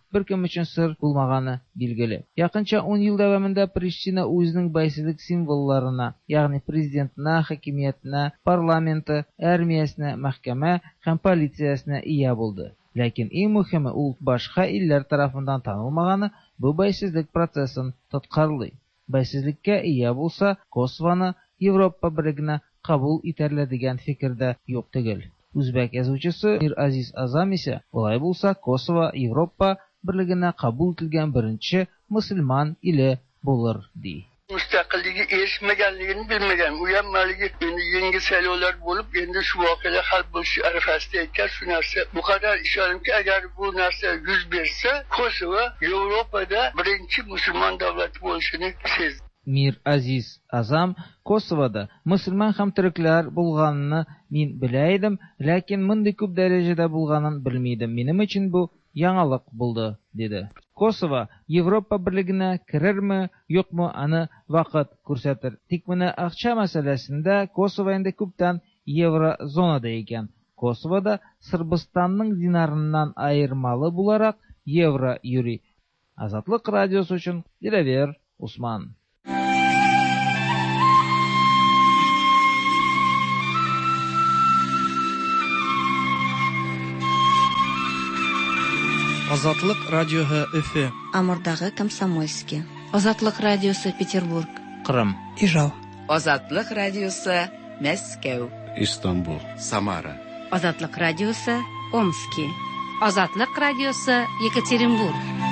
беркем өчен сыр булмаганы билгеле. Якынча он ел дәвамында Приштина үзенең бәйсезлек символларына, ягъни президентына, хакимиятына, парламенты, армиясына, мәхкәмә һәм полициясына ия булды. Ләкин иң мөһиме ул башка илләр тарафыннан танылмаганы бу бәйсезлек процессын тоткарлый. Бәйсезлеккә ия булса, Косовоны Европа берлегенә кабул итәрләр дигән фикердә юк түгел. Үзбәк язучысы Мир Азиз Азам исә, болай булса, Косово Европа берлегенә кабул ителгән беренче мөселман иле булыр ди. Müstakilliği erişmegenliğini bilmegen, uyanmalığı yeni sayılar bulup, yeni şu vakıla hal buluşu arifastayken şu narsa, bu kadar işaretim ki eğer bu narsa yüz verse, Kosova, Avrupa'da birinci Müslüman devleti oluşunu sezdi. Мир Азиз Азам Косовода мөселман һәм төрекләр булганны мин белә идем, ләкин мондый күп дәрәҗәдә булганын белмидем. Минем өчен бу яңалык булды, диде. Косово Европа берлегенә керерме, юкмы, аны вакыт күрсәтер. Тик менә акча мәсьәләсендә Косово инде күптән еврозонада икән. Косовода Сырбыстанның динарыннан айырмалы буларак евро йөри. Азатлык радиосы өчен Диләвер Усман. Азатлык радиоһы Өфе. Амурдагы Комсомольский. Азатлык радиосы Петербург. Кырым. Ижау. Азатлык радиосы Мәскәү. Истанбул. Самара. Азатлык радиосы Омский. Азатлык радиосы Екатеринбург.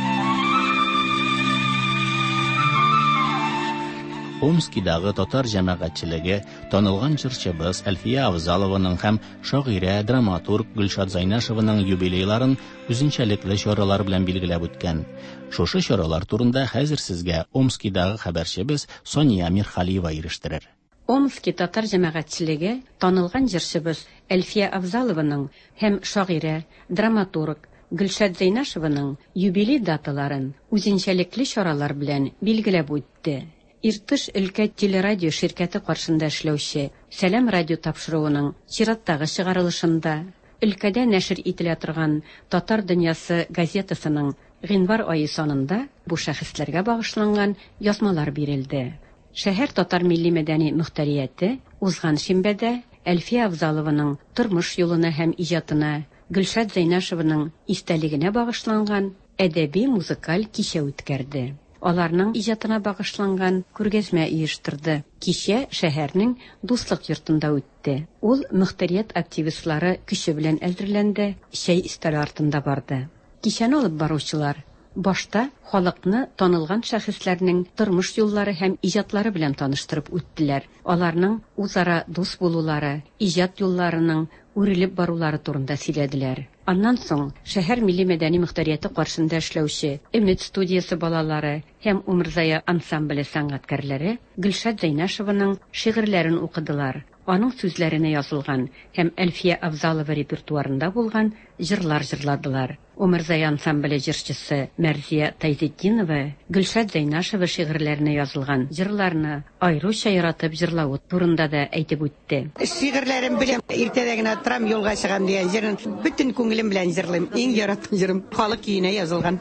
Омскидагы татар җәмәгатьчелеге танылган җырчыбыз Әлфия Авзалованың һәм шагыйрә, драматург Гөлшат Зайнашеваның юбилейларын үзенчәлекле чаралар белән билгеләп үткән. Шушы чаралар турында хәзер сезгә Омскидагы хәбәрчебез Сония Мирхалиева ирештерер. Омский татар җәмәгатьчелеге танылган җырчыбыз Әлфия Авзалованың һәм шагыйрә, драматург Гөлшат Зайнашеваның юбилей даталарын үзенчәлекле чаралар белән билгеләп үтте. Иртыш өлкә телерадио ширкәте каршында эшләүче Сәлам радио тапшыруының чираттагы чыгарылышында өлкәдә нәшер ителә торган Татар дөньясы газетасының гыйнвар айы санында бу шәхесләргә багышланган язмалар бирелде. Шәһәр татар милли мәдәни мөхтәрияте узган шимбәдә Әлфия Авзалованың тормыш юлына һәм иҗатына, Гөлшат Зайнашеваның истәлегенә багышланган әдәби-музыкаль кичә үткәрде. Аларның иҗатына багышланган күргәзмә оештырды. Кичә шәһәрнең Дуслык йортында үтте. Ул мөхтәрият активистлары көче белән әзерләнде, чәй өстәле артында барды. Кичәне алып баручылар башта халыкны танылган шәхесләрнең тормыш юллары һәм иҗатлары белән таныштырып үттеләр. Аларның үзара дус булулары, иҗат юлларының үрелеп барулары турында сөйләделәр. Аннан соң шәһәр милли мәдәни мөхтәрияте каршында эшләүче Өмет студиясы балалары һәм Умырзая ансамбле сәнгатькәрләре Гөлшат Зайнашеваның шигырьләрен укыдылар. Аның сүзләренә язылган һәм Әлфия Авзалова репертуарында булган җырлар җырладылар. Умырзая ансамбле җырчысы Мәрзия Тайзетдинова Гөлшат Зайнашева шигырьләренә язылган җырларны аеруча яратып җырлавы турында да әйтеп үтте. Шигырьләрем белән иртәдәгенә торам, юлга чыгам дигән җырын бөтен күңелем белән җырлыйм. Иң яраткан җырым халык көенә язылган.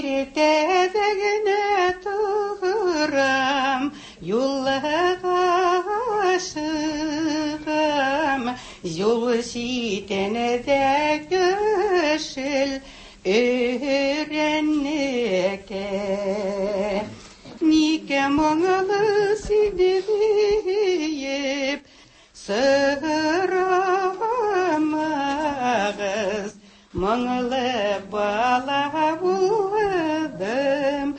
Иртәдәгенә торам, юлга чыгам, юл ситенәдә көшел өрәннекә. Никә моңлы сидеп сырамагыз, моңлы бала булдым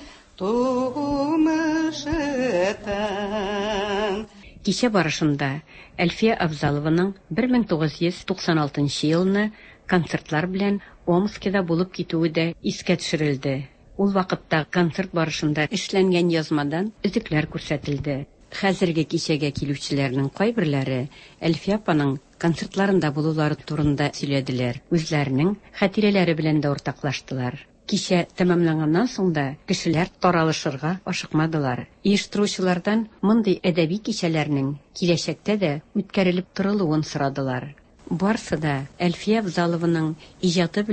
тумышытан. Кичә барышында Әлфия Авзалованың бер мең тугыз йөз туксан алтынчы елны концертлар белән Омскида булып китүе дә искә төшерелде. Ул вакытта концерт барышында эшләнгән язмадан үзекләр күрсәтелде. Хәзерге кичәгә килүчеләрнең кайберләре Әлфия апаның концертларында булулары турында сөйләделәр. Үзләренең хатирәләре белән дә уртаклаштылар. Кичә тәмамланганнан соң да кешеләр таралышырга ашыкмадылар. Оештыручылардан мондый әдәби кичәләрнең киләчәктә дә үткәрелеп торылуын сорадылар. Барсы да Әлфия Авзалованың иҗаты белән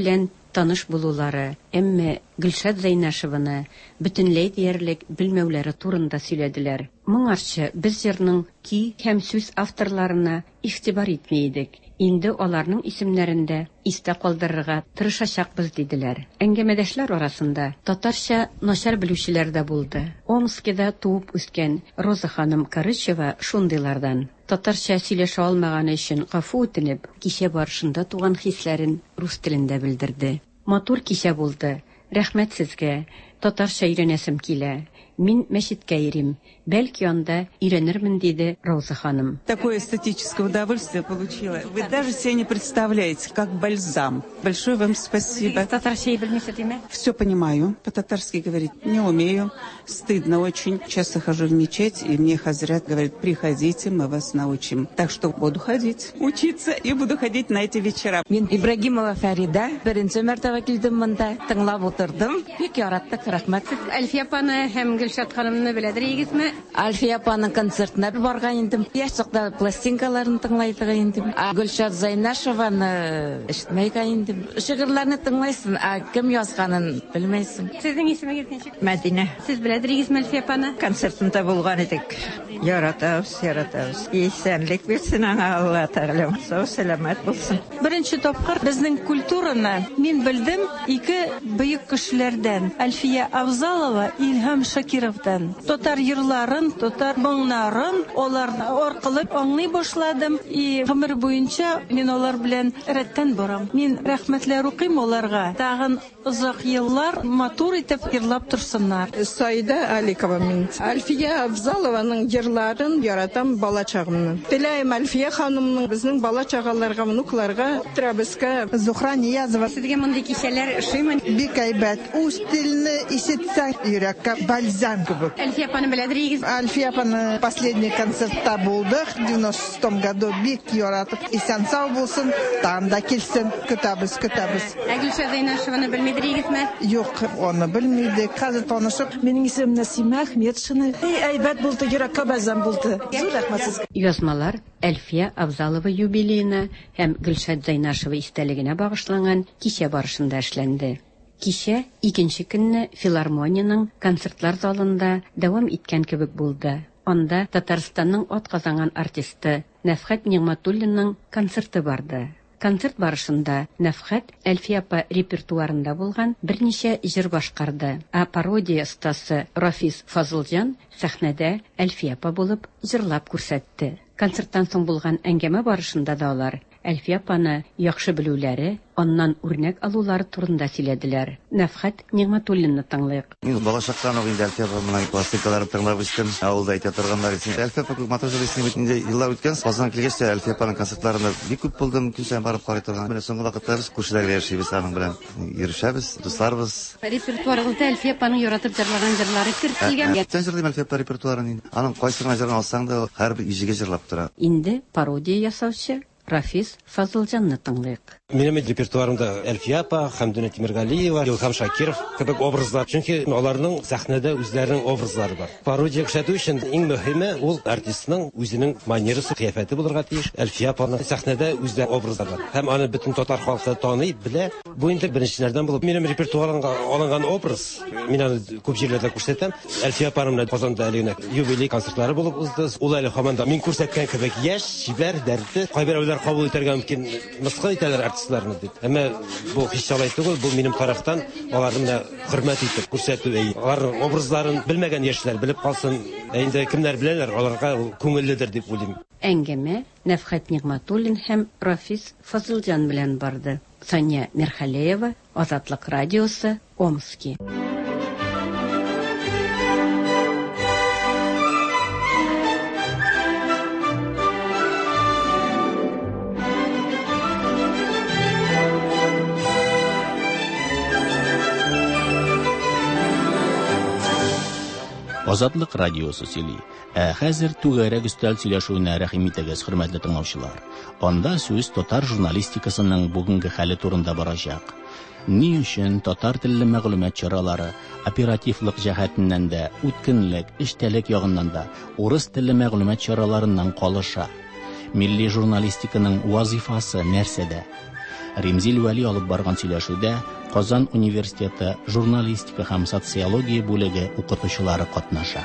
таныш булулары, әмма Гөлшат Зәйнәшеваны бөтенләй диярлек белмәүләре турында сөйләделәр. Моңарчы без җырның ки һәм сүз авторларына игътибар итми идек. Инде аларның исемнәрендә истә калдырырга тырышачакбыз диделәр. Әңгәмәдәшләр арасында татарча начар белүчеләр дә булды. Омскида туып үскән Роза ханым Карычева шундыйлардан. Татарча сөйләшә алмаганы өчен гафу үтенеп, кичә барышында туган хисләрен рус телендә белдерде. Матур кичә булды. Рәхмәт сезгә. Татарча өйрәнәсем килә. Мин мәчеткә йөрим. Бәлки анда өйрәнермен диде Роза ханым. Такое эстетическое удовольствие получила. Вы даже себе не представляете, как бальзам. Большое вам спасибо. Татарча белмәсәтеме? Все понимаю. По-татарски говорить не умею. Стыдно очень. Часто хожу в мечеть, и мне хазрят говорит: приходите, мы вас научим. Так что буду ходить, учиться и буду ходить на эти вечера. Мин Ибрагимова Фарида. Беренче мәртәбә килдем монда. Тыңлап утырдым. Бик яраттык, рәхмәт. Әлфия апаны һәм Гөлшат ханымны беләдерегезме? Әлфия апаның концертына барган идем. Яшь чакта пластинкаларын тыңлайтыга идем. Гөлшат Зәйнәшеваны ишетмәйгә идем. Шигырьләрне тыңлайсың, ә кем язганын белмәйсің. Сезнең исемегез ничек? Мәдинә. Сез беләдерегезме Әлфия апаны? Концертында булган идек. Яратабыз, яратабыз. Исәнлек бирсен аңа Алла Тәгалә. Сау сәламәт булсын. Беренче тапкыр безнең культураны мин белдем ике бөек кешеләрдән. Әлфия Авзалова, Илһам Шакировдан. Татар йырларын, татар моңнарын алар аркылы аңлый башладым. И гомер буенча мин алар белән рәттән барам. Мин рәхмәтләр укыйм аларга. Тагын озак еллар матур итеп йырлап торсыннар. Саида Аликова мин. Әлфия Авзалованың йырларын яратам бала чагымнан. Теләйм Әлфия ханымның безнең бала чагаларга, внукларга, Трабыска, Зухра Ниязова. Сезгә мондый кичәләр ошыймы? Бик әйбәт. Үз телне ишетсәң йөрәккә бальзам кебек. Әлфия апаны беләдерегез? Әлфия апаны последний концертта булдык в девяносто шестом году. Бик яратып, исән сау булсын, тагын да килсен. Көтәбез, көтәбез. Гөлшат Зәйнәшеваны белмидерегезме? Юк, аны белмидек. Хәзер танышып. Минем исемем Насима Әхмәтшина. Әйбәт булды, йөрәккә бальзам булды. Зур рәхмәт сезгә. Язмалар Әлфия Авзалова юбилеена һәм Гөлшат Зәйнәшева истәлегенә багышланган кичә барышында эшләнде. Кичә икенче көнне филармониянең концертлар залында дәвам иткән кебек булды. Анда Татарстанның атказанган артисты Нәфхәт Нигъмәтуллинның концерты барды. Концерт барышында Нәфхәт Әлфия апа репертуарында булган берничә җыр башкарды. А пародия остасы Рафис Фазылҗан сәхнәдә Әлфия апа булып җырлап күрсәтте. Концерттан соң булган әңгәмә барышында да алар Әлфия апаны яхшы белүләре, аннан үрнәк алулары турында сөйләделәр. Нәфхәт Нигъмәтуллинны тыңлыйк. Мин балачактан ук инде Әлфия апаның пластинкаларын тыңлап үстем. Авылда әйтә торганнар исен. Әлфия апа матур җырлыйсы бит инде еллар үткән. Казан килгәч тә Әлфия апаның концертларына бик күп булдым. Көн саен барып карый торган. Менә соңгы вакытта күршеләргә яшибез, аның белән йөрешәбез, дусларбыз. Репертуарыгызда Әлфия апаның яратып җырлаган җырлары кертелгән. Тән җырлыйм Әлфия апа репертуарын. Аның кайсына җырын алсаң да һәрбер иҗегә җырлап тора. Инде пародия ясаучы Рафис Фазылҗанны тыңлыйк. Минем репертуарымда Әлфия апа, Хәмдүнә Тимергалиева, Илһам Шакиров кебек образлар. Чөнки аларның сәхнәдә үзләренең образлары бар. Пародия күрсәтү өчен иң мөһиме ул артистның үзенең манерасы, кыяфәте булырга тиеш. Әлфия апаның сәхнәдә үзләр образлары бар. Һәм аны бөтен татар халкы таный, белә. Бу инде беренчеләрдән булып минем репертуарымга алынган образ. Мин аны күп җирләрдә күрсәтәм. Әлфия апаның Казанда әлегә юбилей концертлары булып узды. Ул әле һаман да мин күрсәткән кебек яшь, чибәр, дәртле. Кайберәүләр кабул итәргә мөмкин, мыскыл итәләр артистларны дип. Әмма бу һич алай түгел, бу минем тарафтан аларны хөрмәт итеп күрсәтү. Алар образларын белмәгән яшьләр белеп калсын. Инде кемнәр беләләр, аларга күңелледер дип уйлыйм. Әңгәмә Нәфхәт Нигъмәтуллин һәм Рафис Фазылҗан белән барды. Сания Мерхалеева, Азатлык радиосы, Омский. Азатлык радиосы сөйли. Ә хәзер түгәрәк өстәл сөйләшүенә рәхим итегез, хөрмәтле тыңлаучылар. Анда сүз татар журналистикасының бүгенге хәле турында барачак. Ни өчен татар телле мәгълүмат чаралары оперативлык җәһәтеннән дә, үткенлек, эштәлек ягыннан да урыс телле мәгълүмат чараларыннан калыша? Милли журналистиканың вазифасы нәрсәдә? Римзил Вәли алып барган сөйләшүдә Казан университеты журналистика һәм социология бүлеге укытучылары катнаша.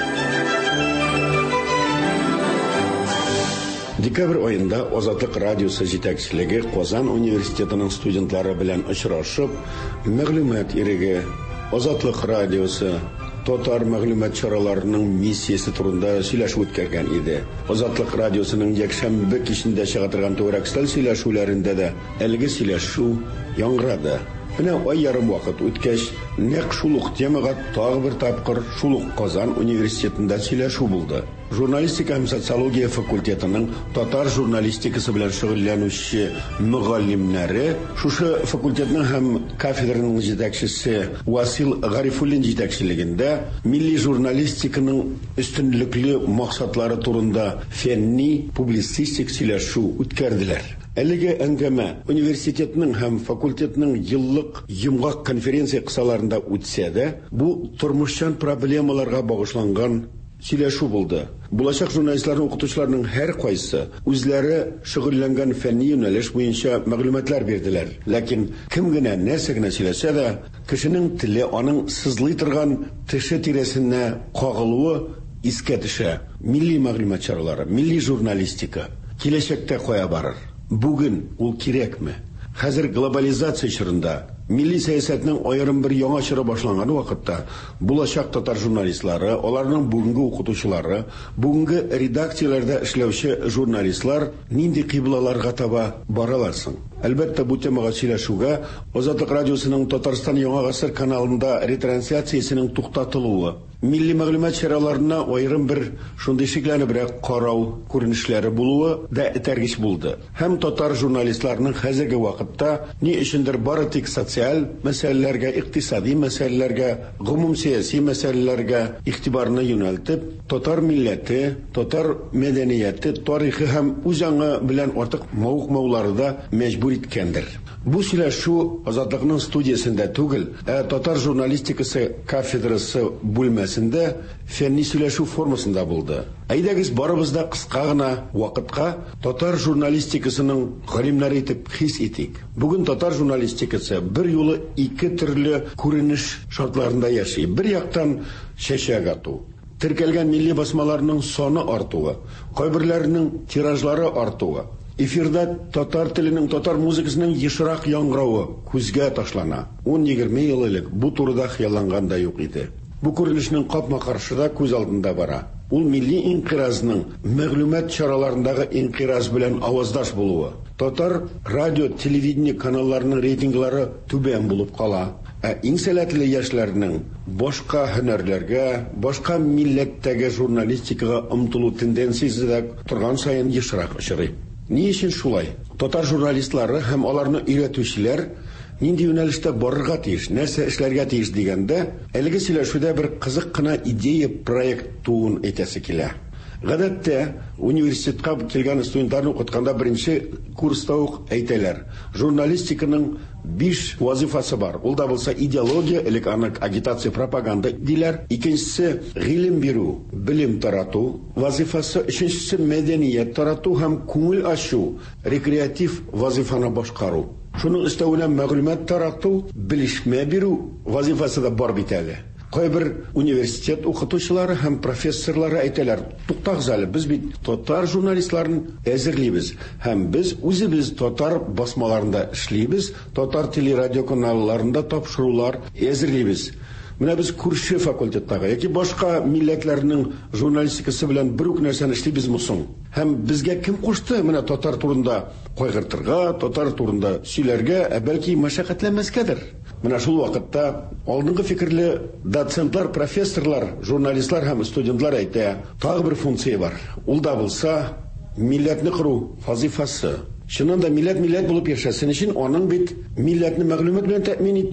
Декабрь айында Азатлык радиосы җитәкчелеге Казан университетының студентлары белән очрашып, мәгълүмат иреге, Азатлык радиосы, Татар мәгълүмат чараларының миссиясе турында сөйләшү үткәргән иде. Азатлык радиосының якшәмбе кичендә чыга торган туракстан сөйләшүләрендә дә әлеге сөйләшү яңгырады. Менә ай ярым вакыт үткәч, нәкъ шул ук темага тагы бер тапкыр шул ук Казан университетында сөйләшү булды. Журналистика һәм социология факультетының татар журналистикасы белән шөгыльләнүче мөгаллимнәре, шушы факультетның һәм кафедраның җитәкчесе Васил Гарифуллин җитәкчелегендә милли журналистиканың өстенлекле максатлары турында фәнни публицистик сөйләшү үткәрделәр. Әлеге әңгәмә университетның һәм факультетның еллык йомгак конференция кысаларында үтсә дә, бу тормышчан проблемаларга багышланган сөйләшү булды. Булачак журналистларның, укытучыларның һәр кайсы үзләре шөгыльләнгән фәнни юнәлеш буенча мәгълүматлар бирделәр. Ләкин кем генә нәрсә генә сөйләсә дә, кешенең теле аның сызлый торган теше тирәсенә кагылуы искә төшә. Милли мәгълүмат чаралары, милли журналистика киләчәктә кая барыр? Бүген ул кирәкме? Хәзер глобализация чорында, милли сәясәтнең аерым бер яңа чоры башланган вакытта, булачак татар журналистлары, аларның бүгенге укытучылары, бүгенге редакцияләрдә эшләүче журналистлар нинди кыйблаларга таба баралар соң? Әлбәттә, бу темага сөйләшүгә Азатлык радиосының Татарстан Яңа гасыр каналында ретрансляциясенең туктатылуы, милли мәгълүмат чараларына аерым бер шундый шикләнебрәк карау күренешләре булуы да этәргеч булды. Һәм татар журналистларының хәзерге вакытта ни өчендер бары тик социаль мәсьәләләргә, икътисади мәсьәләләргә, гомум сияси мәсьәләләргә игътибарны юнәлтеп, татар милләте, татар мәдәнияте, тарихы һәм үзаңы белән артык мавык-маулары да мәҗбүр иткәндер. Бу сөйләшү Азатлыкның студиясендә түгел, ә татар журналистикасы кафедрасы бүлмәсендә фәнни сөйләшү формасында булды. Әйдәгез барыбыз да кыска гына вакытка татар журналистикасының галимнәре итеп хис итик. Бүген татар журналистикасы бер юлы ике төрле күренеш шартларында яши. Бер яктан чәчәк ату, теркәлгән милли басмаларның саны артуы, кайберләренең тиражлары артуы, эфирда татар теленең, татар музыкасының ешрак яңгыравы күзгә ташлана. ун-егерме ел элек бу турыда хыялланган да юк иде. Бу күренешнең капма-каршыда күз алдында бара. Ул милли инкыразның мәгълүмат чараларындагы инкыраз белән аваздаш булуы. Татар радио, телевидение каналларының рейтинглары түбән булып кала. Ә иң сәләтле яшьләрнең башка һөнәрләргә, башка милләттәге журналистикага омтылу тенденциясе дә торган саен ешрак очрый. Ни өчен шулай? Татар журналистлары һәм аларны өйрәтүчеләр нинди юнәлештә барырга тиеш, нәрсә эшләргә тиеш дигәндә, әлеге сөйләшүдә бер кызык кына идея проект туын әйтәсе килә. Гадәттә, университетка килгән студентларны укытканда беренче курста ук әйтәләр, журналистиканың биш вазифасы бар. Ул да булса идеология, элек аны агитация, пропаганда диләр. Икенчесе гыйлем бирү, билем тарату вазифасы, өченчесе мәдәният тарату һәм күңел ачу, рекреатив вазифаны башкару. Шуның өстәвенә мәгълүмат тарату, белешмә бирү вазифасы да бар бит әле. Кайбер университет укытучылары һәм профессорлары әйтәләр, туктагыз әле, без бит татар журналистларын әзерлибез һәм без үзебез татар басмаларында эшлибез, татар телерадио каналларында тапшырулар әзерлибез. Менә без күрше факультеттагы яки башка милләтләрнең журналистикасы белән бер үк нәрсәне эшлибезме соң? Һәм безгә кем кушты менә татар турында кайгыртырга, татар турында сөйләргә, ә бәлки мәшәкатьләмәскәдер? Менә шул вакытта алдынгы фикерле доцентлар, профессорлар, журналистлар һәм студентлар әйтә, тагы бер функция бар. Ул да булса милләтне кору вазифасы. Чыннан да милләт милләт булып яшәсен өчен аның бит милләтне мәгълүмат белән тәэмин итү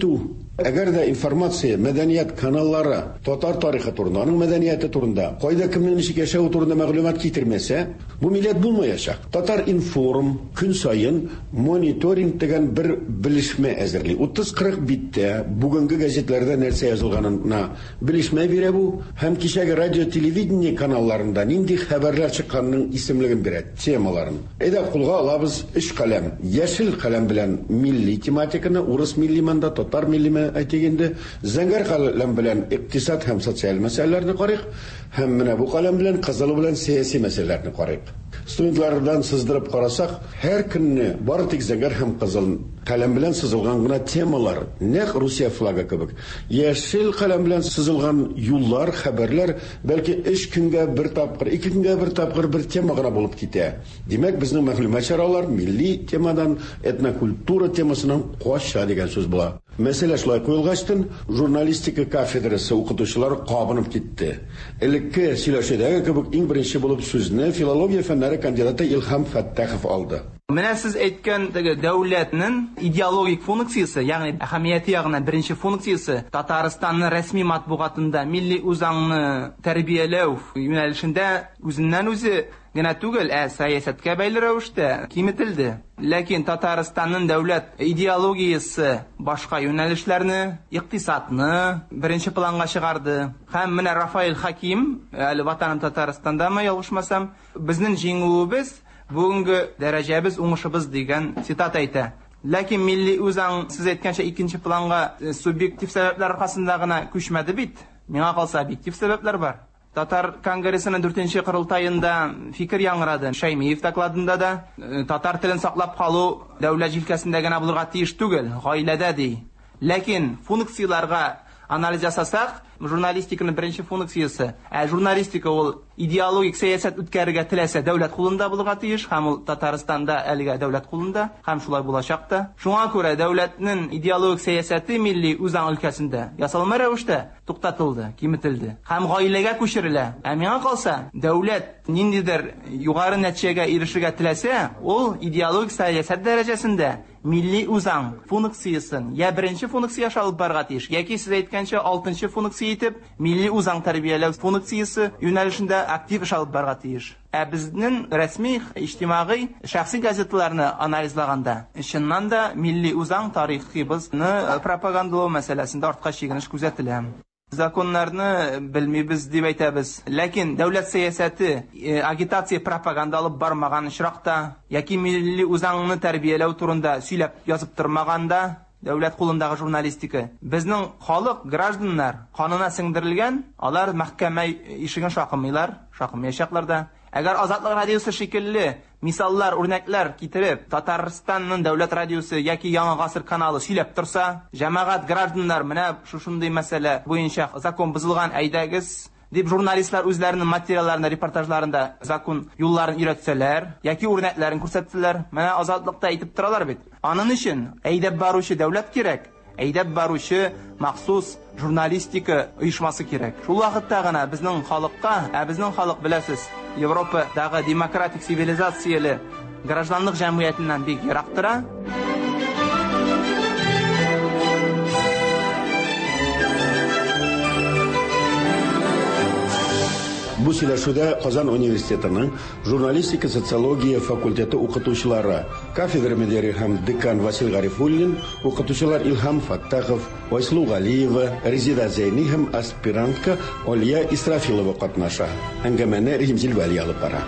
Әгәр дә информация, мәдәният каналлары татар тарихы турында, аның мәдәнияте турында, кайда кемнең ничек яшәү турында мәгълүмат китермәсә, бу милләт булмаячак. Татар информ көн сайын мониторинг дигән бер белешмә әзерли. утыз кырык биттә бүгенге газетләрдә нәрсә язылганына белешмә бирә бу, һәм кичәге радио телевидение каналларында нинди хәбәрләр чыкканның исемлеген бирә, темаларын. Әйдә кулга алабыз өч каләм. Яшел каләм белән милли тематиканы, урыс милли манда, татар милли әйтегенде, зәңгәр каләм белән икътисад һәм социаль мәсьәләләрне карыйк, һәм менә бу каләм белән кызыл белән сәяси мәсьәләләрне карыйк. Студентлардан сыздырып карасак, һәр көнне бары тик зәңгәр һәм кызыл каләм белән сызылган гына темалар, нәкъ Русия флагы кебек. Яшел каләм белән сызылган юллар, хәбәрләр бәлки өч көнгә бер тапкыр, ике көнгә бер тапкыр бер тема гына булып китә. Димәк, безнең мәгълүмат чаралар милли темадан этнокультура темасыннан кача дигән сүз була. Мәсьәлә шулай куелгачтын, журналистика кафедрасы укытучылары кабынып китте. Элекке сөйләшүдәге кебек иң беренче булып сүзне филология фәннәре кандидаты Илһам Фәттахов алды. Менә сез әйткән теге дәүләтнең идеологик функциясе, ягъни әһәмияте ягына беренче функциясе Татарстанның рәсми матбугатында милли үзаңны тәрбияләү юнәлешендә үзеннән үзе генә түгел, ә сәясәткә бәйле рәвештә киметелде. Ләкин Татарстанның дәүләт идеологиясе башка юнәлешләрне, икътисадны беренче планга чыгарды. Һәм менә Рафаэль Хаким, әле ватаным Татарстандамы, ялгышмасам, безнең җиңүебез бүгенге дәрәҗәбез, уңышыбыз дигән цитат әйтә. Ләкин милли үзаң сез әйткәнчә икенче планга субъектив сәбәпләр аркасында гына күчмәде бит. Миңа калса объектив сәбәпләр бар. Татар конгрессының дүртенче кырылтаенда фикер яңгырады. Шәймиев докладында да татар телен саклап калу дәүләт җилкәсендә генә булырга тиеш түгел, гаиләдә ди. Ләкин функцияларга анализ ясасак, журналистиканың беренче функциясе, ә журналистика ул идеологик сәясәт үткәрергә теләсә дәүләт кулында булырга тиеш, һәм ул Татарстанда әлегә дәүләт кулында, һәм шулай булачак та. Шуңа күрә дәүләтнең идеологик сәясәте милли үзаң өлкәсендә ясалма рәвештә туктатылды, киметелде, һәм гаиләгә күчерелә. Ә миңа калса, дәүләт ниндидер югары нәтиҗәгә ирешергә теләсә, ул идеологик сәясәт дәрәҗәсендә милли үзаң функциясын я беренче функция алып барырга тиеш, яки сез әйткәнчә алтынчы функция итеп милли үзаң тәрбияләү функциясы юнәлешендә актив эш алып барырга тиеш. Ә безнең рәсми, иҗтимагый, шәхси газеталарны анализлаганда, чыннан да милли үзаң тарихыбызны пропагандалау мәсьәләсендә артка чигенеш күзәтелә. Законнарны белмибез дип әйтәбез. Ләкин дәүләт сәясәте агитация, пропаганда алып бармаган очракта, яки милли үзаңны тәрбияләү турында сөйләп язып тормаганда, дәүләт кулындагы журналистика, безнең халык, гражданнар канына сеңдерелгән, алар мәхкәмә ишеген шакымыйлар, шакымаячаклар да. Әгәр Азатлык радиосы шикелле мисаллар, үрнәкләр китереп, Татарстанның дәүләт радиосы яки Яңа гасыр каналы сөйләп торса, җәмәгать, гражданнар менә шушындый мәсьәлә буенча закон бузылган, әйдәгез дип журналистлар үзләренең материалларында, репортажларында закон юлларын өйрәтсәләр, яки үрнәкләрен күрсәтсәләр, менә Азатлыкта әйтеп торалар бит. Аның өчен әйдәп баручы дәүләт кирәк, әйдәп баручы махсус журналистика оешмасы кирәк. Шул вакытта гына безнең халыкка, ә безнең халык беләсез, Европадагы демократик цивилизацияле гражданлык җәмгыятеннән бик ерак тора. Бу сөйләшүдә Казан университетының журналистика социология факультеты укытучылары, кафедра мөдире һәм декан Васил Гарифуллин, укытучылар Илһам Фаттахов, Айслу Галиева, Резида Зәйни һәм аспирантка Олия Исрафилова катнаша. Әңгәмәне Римзил Вәли алып бара.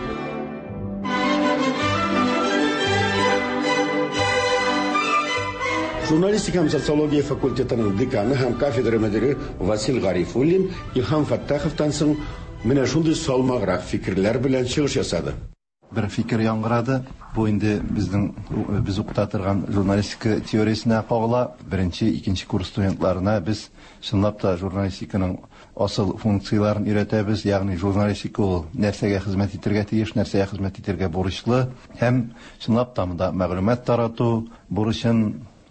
Журналистика һәм социология факультетының деканы һәм кафедра мөдире Васил Гарифуллин Илһам Фаттаховтан соң менә шундый салмаграк фикерләр белән чыгыш ясады. Бер фикер яңгырады. Бу инде безнең без укыта торган журналистика теориясенә кагыла. Беренче, икенче курс студентларына без чынлап та журналистиканың асыл функцияларын өйрәтәбез. Ягъни журналистика ул нәрсәгә хезмәт итәргә тиеш, нәрсәгә хезмәт итәргә бурычлы, һәм чынлап та монда мәгълүмат тарату бурычын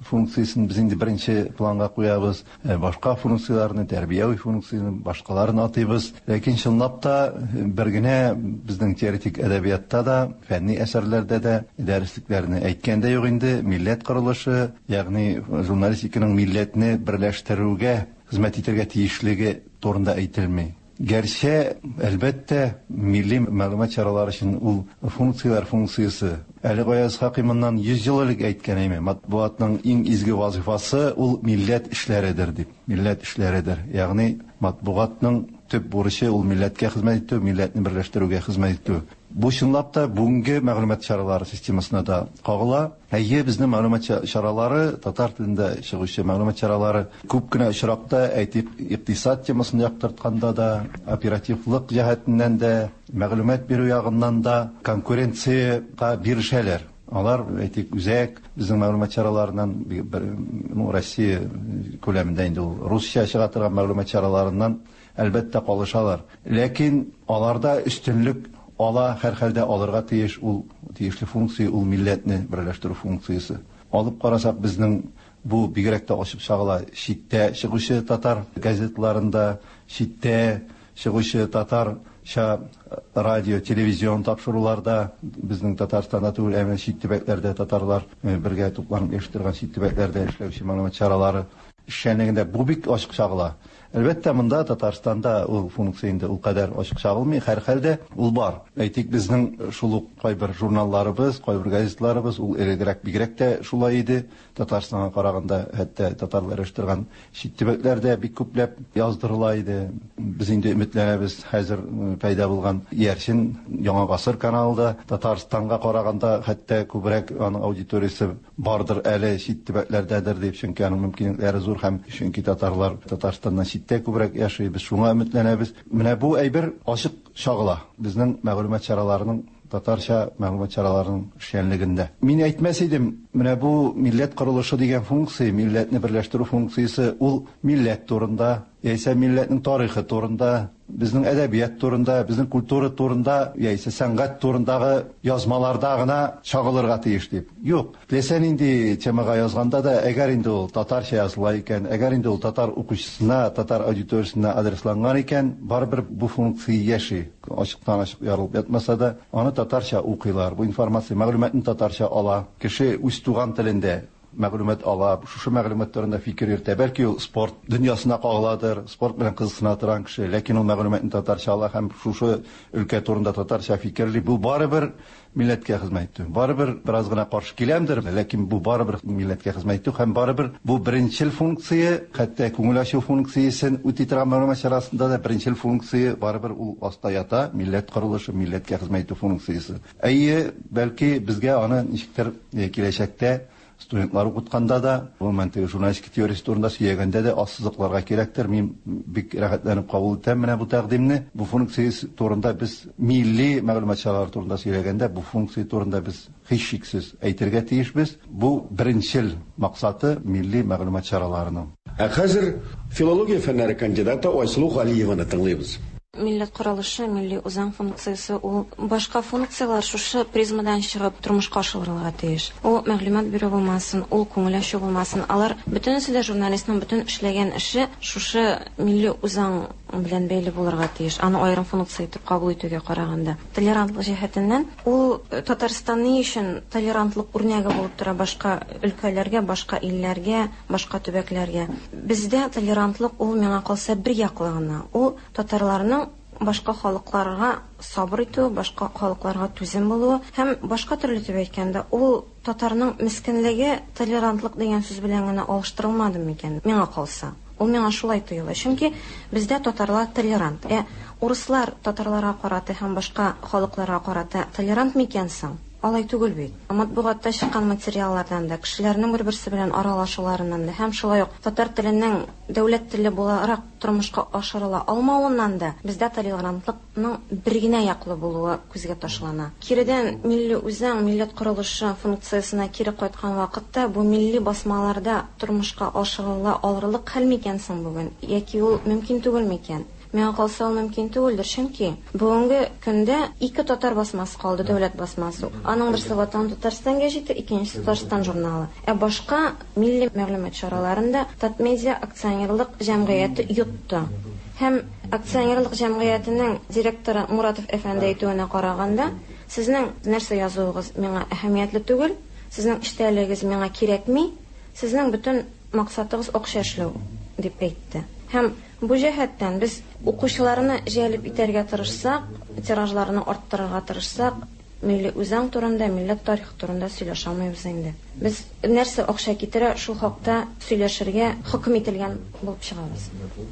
функциясын без инде беренче планга куябыз, башка функцияларны, тәрбияви функцияны башкаларын атыйбыз. Ләкин чынлап та бер генә безнең теоретик әдәбиятта да, фәнни әсәрләрдә дә дәреслекләрне әйткәндә юк инде, милләт корылышы, ягъни журналистиканың милләтне берләштерүгә хезмәт итәргә тиешлеге турында әйтелми. Гәрчә, әлбәттә, милли мәгълүмат чаралары өчен ул функциялар функциясы әле Гаяз Хакимовнан йөз ел элек әйткән име. Матбугатның иң изге вазифасы ул милләт эшләредер дип. Милләт эшләредер. Ягъни матбугатның төп бурычы ул милләткә хезмәт итү, милләтне берләштерүгә хезмәт итү. Бу чынлап та бүгенге мәгълүмат чаралары системасына да кагыла. Әйе, безнең мәгълүмат чаралары, татар телендә чыгучы мәгълүмат чаралары күп кенә очракта әйтеп, икътисад темасын яктыртканда да, оперативлык җәһәтеннән дә, мәгълүмат бирү ягыннан да конкуренцияга бирешәләр. Алар әйтик үзәк безнең мәгълүмат чараларыннан бер Россия күләмендә инде ул русча чыга торган мәгълүмат чараларыннан әлбәттә калышалар. Ләкин аларда өстенлек ала һәр хәлдә алырга тиеш ул тиешле функция, ул милләтне берләштерү функциясе. Алып карасак, безнең бу бигрәк тә ачып чагыла. Читтә чыгучы татар газетларында, читтә чыгучы татарча радио, телевизион тапшыруларда, безнең Татарстанда түгел, әмма чит төбәкләрдә татарлар бергә тупланып яшәтергән чит төбәкләрдә эшләүче мәгълүмат чаралары эшләнегендә бу бик ачык чагыла. Әлбәттә, монда Татарстанда ул функциясендә ул кадәр ачык чагылмый, һәр хәлдә ул бар. Әйтик, безнең шул ук кайбер журналларыбыз, кайбер газетларыбыз ул элегрәк бигрәк тә шулай иде. Татарстанга караганда, хәтта татарлар эштергән чит төбәкләрдә бик күпләп яздырыла иде. Без инде өметләнәбез, хәзер пайда булган Иярчин Яңа гасыр каналында Татарстанга караганда хәтта күбрәк аның аудиториясе бардыр әле чит төбәкләрдәдер дип, чөнки аның мөмкинлекләре зур һәм чөнки татарлар Татарстаннан читтә күбрәк яши, без шуңа өметләнәбез. Менә бу әйбер ачык чагыла безнең мәгълүмат чараларының, татарча мәгълүмат чараларының эшчәнлегендә. Мин әйтмәс идем, менә бу милләт корылышы дигән функция, милләтне берләштерү функциясе, ул милләт турында, яисә милләтнең тарихы турында, безнең әдәбият турында, безнең культура турында, яисә сәнгать турындагы язмаларда гына чагылырга тиеш дип. Юк, теләсәң инде темага язганда да, әгәр инде ул татарча языла икән, әгәр инде ул татар укучысына, татар аудиториясына адресланган икән, барыбер бу функция яши. Ачыктан ачык ярылып ятмаса да, аны татарча укыйлар. Бу информация, мәгълүматны татарча ала. Кеше үз туган телендә мәгълүмат ала, шушы мәгълүматларында фикер йөртә. Бәлки ул спорт дөньясына кагыладыр, спорт белән кызыксына торган кеше, ләкин ул мәгълүматны татарча ала һәм шушы өлкә турында татарча фикерли. Бу барыбер милләткә хезмәт итү. Барыбер бераз гына каршы киләмдер, ләкин бу барыбер милләткә хезмәт итү һәм барыбер бу беренчел функция, хәтта күңел ачу функциясын үти торган мәгълүмат чарасында да беренчел функция барыбер ул аста ята, милләт корылышы, милләткә хезмәт итү функциясы. Әйе, бәлки безгә аны ничектер киләчәктә студентлар укытканда да, ул мәнтеге журналистика теориясе турында сөйләгәндә дә ассызыкларга кирәктер. Мин бик рәхәтләнеп кабул итәм менә бу тәкъдимне. Бу функция турында без милли мәгълүмат чаралары турында сөйләгәндә, бу функция турында без һич шиксез әйтергә тиешбез. Бу беренчел максаты милли мәгълүмат чараларының. Ә хәзер филология фәннәре кандидаты Айсылу Галиеваны тыңлыйбыз. Милләт корылышы, милли үзән функциясе, ул башка функциялар шушы призмадан чыгып тормышка ашырылырга тиеш. Ул мәгълүмат бирү булмасын, ул күңел ачу булмасын. Алар бөтенесе дә журналистның бөтен эшләгән эше шушы милли үзән белән бәйле булырга тиеш. Аны аерым функция итеп кабул итүгә караганда. Толерантлык җәһәтеннән ул Татарстан ни өчен толерантлык үрнәге булып тора башка өлкәләргә, башка илләргә, башка төбәкләргә. Бездә толерантлык ул миңа калса бер яклы гына. Ул татарларның башка халыкларга сабыр итү, башка халыкларга түзем булу һәм башка төрле итеп әйткәндә, ул татарның мискенлеге толерантлык дигән сүз белән генә алыштырылмады микән? Миңа калса, ул миңа шулай тоела. Чөнки бездә татарлар толерант. Ә урыслар татарларга карата һәм башка халыкларга карата толерант микән соң? Алай түгел бит. Матбугатта чыккан материаллардан да, кешеләрнең бер-берсе белән аралашуларыннан да һәм шулай ук татар теленең дәүләт теле буларак тормышка ашырыла алмавыннан да бездә толерантлыкның бер генә яклы булуы күзгә ташлана. Киредән милли үзән, милләт корылышы функциясына кире кайткан вакытта бу милли басмаларда тормышка ашырыла алырлык хәл микән соң бүген? Яки ул мөмкин түгел микән? миңа калса ул мөмкин түгелдер, чөнки бүгенге көндә ике татар басмасы калды, дәүләт басмасы. Аның берсе Ватан Татарстан гәҗите, икенчесе Татарстан журналы. Ә башка милли мәгълүмат чараларында Татмедиа акционерлык җәмгыяте йотты. Һәм акционерлык җәмгыятенең директоры Муратов әфәнде әйтүенә караганда, сезнең нәрсә язуыгыз миңа әһәмиятле түгел, сезнең эштәлегегез миңа кирәкми, сезнең бөтен максатыгыз акча эшләү дип әйтте. Һәм бу җәһәттән без укучыларны җәлеп итәргә тырышсак, тиражларны арттырырга тырышсак, милли үзаң турында, милләт тарихы турында сөйләшә алмыйбыз инде. Без нәрсә акча китерә, шул хакта сөйләшергә хөкем ителгән булып чыгабыз.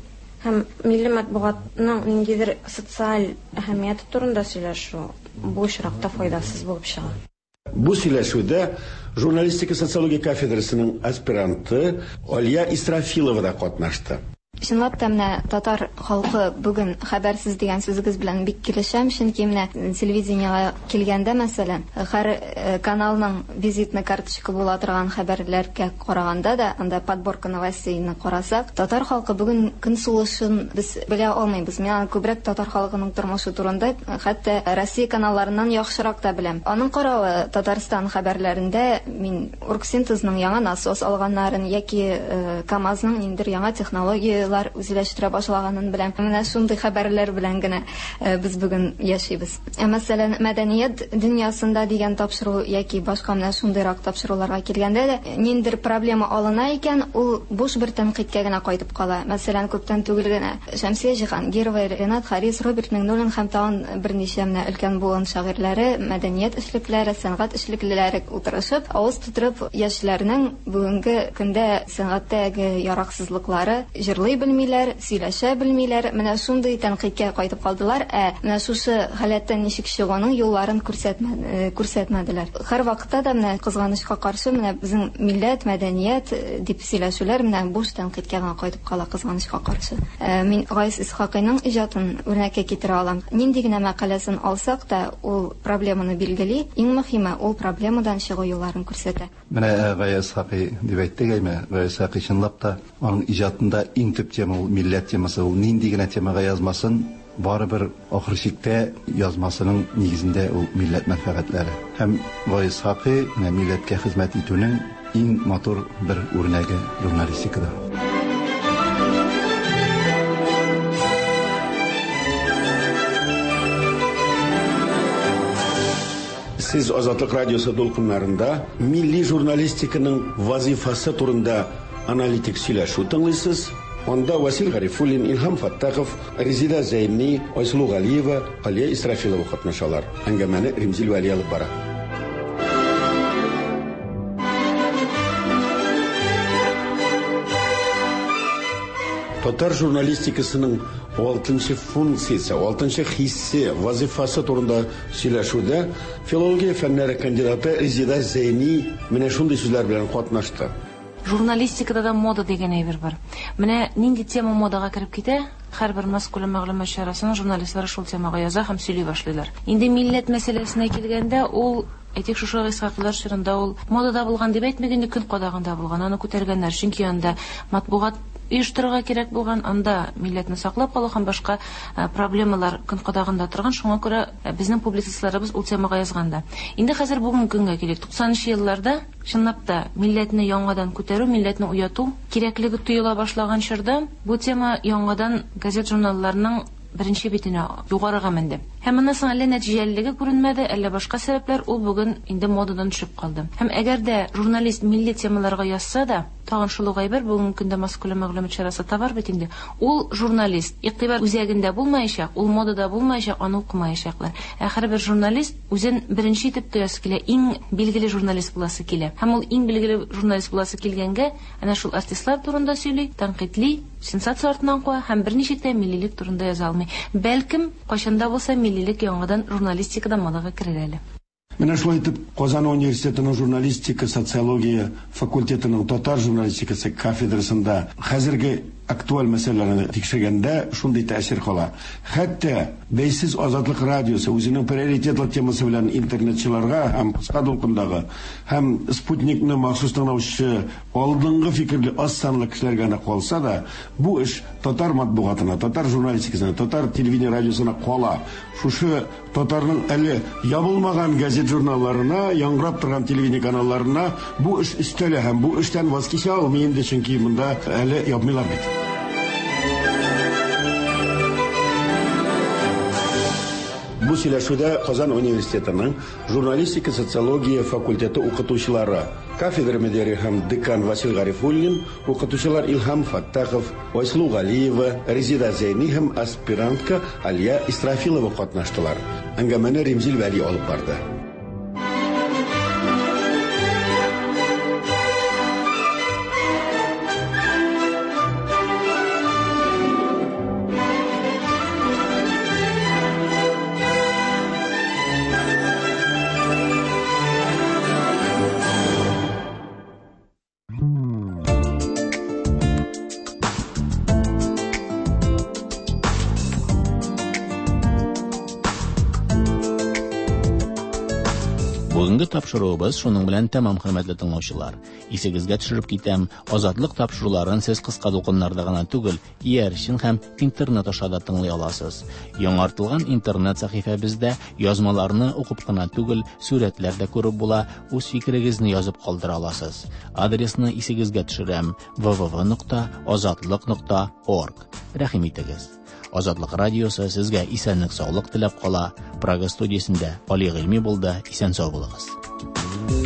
Һәм милли матбугатның ниндидер социаль әһәмияте турында сөйләшү бу очракта файдасыз булып чыга. Бу сөйләшүдә журналистика социология кафедрасының аспиранты Алия Исрафилова да катнашты. Чынлап та менә татар халкы бүген хәбәрсез дигән сүзегез белән бик килешәм, чөнки менә телевидениегә килгәндә мәсәлән, һәр каналның визитный карточка була торган хәбәрләргә караганда да, анда подборка новостейны карасак, татар халкы бүген көн сулышын без белә алмыйбыз. Мен күбрәк татар халкының тормышы турында, хәтта Россия каналларыннан яхшырак та беләм. Аның каравы Татарстан хәбәрләрендә мин Урксинтезның яңа насос алганнарын яки КамАЗның ниндер яңа технология үзләштерә башлаганын белән, менә шундый хәбәрләр белән генә без бүген яшибез. Мәсәлән, мәдәният дөньясында дигән тапшыру яки башка менә шундыйрак тапшыруларга килгәндә дә ниндер проблема алына икән, ул буш бер тәнкыйтькә генә кайтып кала. Мәсәлән, күптән түгел генә Шәмсия Җиһангирова, Ренат Харис, Роберт Миңнуллин һәм тагын берничә менә өлкән буын шагыйрьләре, мәдәният эшлеклеләре, сәнгать эшлеклеләре утырышып, авыз тутырып яшьләрнең бүгенге көндә сәнгатьтәге яраксызлыклары җырлый белмиләр, сөйләшә белмиләр, менә шундый тәнкыйтькә кайтып калдылар, ә менә шушы халәттән ничек чыгуның юлларын күрсәтмә күрсәтмәделәр. Һәр вакытта да менә кызганычка каршы менә безнең милләт, мәдәният дип сөйләшүләр менә буш тәнкыйтькә генә кайтып кала кызганычка каршы. Мин Гайс Исхакыйның иҗатын үрнәккә китерә алам. Нинди генә мәкаләсен алсак та, ул проблеманы билгели, иң мөһиме ул проблемадан чыгу юлларын күрсәтә. Менә Гайс Исхакый дип әйттегәйме, Гайс Исхакый чынлап та аның иҗатында иң төп тема ул милләт темасы, ул нинди генә темага язмасын, барыбер ахыр чиктә язмасының нигезендә ул милләт мәнфәгатьләре. Һәм Гайс Исхакый милләткә хезмәт итүнең иң матур бер үрнәге журналистикада. Siz Azatlık Radyosu dolkunlarında milli jurnalistikinin vazifası turunda analitik söyleşi tınlısınız. Onda Vasil Garifulin, İlham Fattakov, Rezida Zeynni, Aysulu Galiyeva, Aliya Israfilova katnaşalar. Әңгәмәне Римзил Вәли алып бара. Татар журналистикасының алтынчы функциясы, алтынчы хиссе, вазифасы турында сөйләшүдә филология фәннәре кандидаты Резида Зейни менә шундый сүзләр белән катнашты. Журналистикада да мода дигән әйбер бар. Менә нинди тема модага кирип китә, һәрбер маскүле мәгълүмат чарасының журналистлары шул темага яза һәм сөйли башлыйлар. Инде милләт мәсьәләсенә килгәндә, ул әйтик шушы Исхакыйлар чорында ул модада булган дип әйтмәгәндә, көн кадагында булган, аны күтәргәннәр, чөнки анда матбугат оештырырга кирәк булган, анда милләтне саклап калу һәм башка проблемалар көн кадагында торган, шуңа күрә безнең публицистларыбыз ул темага язганда. Инде хәзер бүгенге көнгә килик. туксанынчы елларда чынлап та милләтне яңадан күтәрү, милләтне уяту кирәклеге тоела башлаган чорда бу тема яңадан газет-журналларның беренче битенә югарыга менде. Һәм моннан соң әллә нәтиҗәлелеге күренмәде, әллә башка сәбәпләр, ул бүген инде модадан төшеп калды. Һәм әгәр дә журналист милли темаларга язса да, тагын шул гайбер бүгенге көндә маскүле мәгълүмат чарасы табар бит инде. Ул журналист игътибар үзәгендә булмаячак, ул модада булмаячак, аны укымаячаклар. Ә һәрбер журналист үзен беренче итеп тоясы килә, иң билгеле журналист буласы килә. Һәм ул иң билгеле журналист буласы килгәнгә, әнә шул артистлар турында сөйли, тәнкыйтьли, сенсация артыннан куя һәм берничек тә миллилек турында яза алмый. Бәлкем кайчанда булса миллилек яңадан журналистикада модага керер әле. Менә шулай итеп, Казан университетының журналистика, социология факультетының татар журналистикасы кафедрасында хәзерге актуаль мәсьәләләрне тикшергәндә шундый тәэсир кала. Хәтта бәйсез Азатлык радиосы үзенең приоритетлы темасы белән интернетчыларга һәм кыска дулкындагы һәм Спутникны махсус тыңлаучы алдынгы фикерле аз санлы кешеләргә калса да, бу эш татар матбугатына, татар журналистикасына, татар телевидение радиосына кала. Шушы татарның әле ябылмаган газет журналларына, яңгырап торган телевидение каналларына бу эш өстәле һәм бу эштән ваз кичә алмый инде, чөнки монда әле ябмыйлар бит. Бу сөйләшүдә Казан университетының журналистика социология факультеты укытучылары, кафедра мөдире һәм декан Васил Гарифуллин, укытучылар Илһам Фаттахов, Айслу Галиева, Резида Зейни һәм аспирантка Алия Исрафилова катнаштылар. Әңгәмәне Ремзил Вәли алып барды. Бүгенге тапшыруыбыз шуның белән тәмам, хөрмәтле тыңлаучылар. Исегезгә төшереп китәм, Азатлык тапшыруларын сез кыска дулкыннарда гына түгел, ияр өчен һәм интернет аша да тыңлый аласыз. Яңартылган интернет сәхифәбездә язмаларны укып кына түгел, сүрәтләр дә күреп була, үз фикерегезне язып калдыра аласыз. Адресны исегезгә төшерәм: дабл ю дабл ю дабл ю нокта азатлык нокта орг. Рәхим итегез. Азатлык радиосы сезгә исәнлек, саулык теләп кала. Прага студиясендә Али Гыйльми булды. Исән сау булыгыз.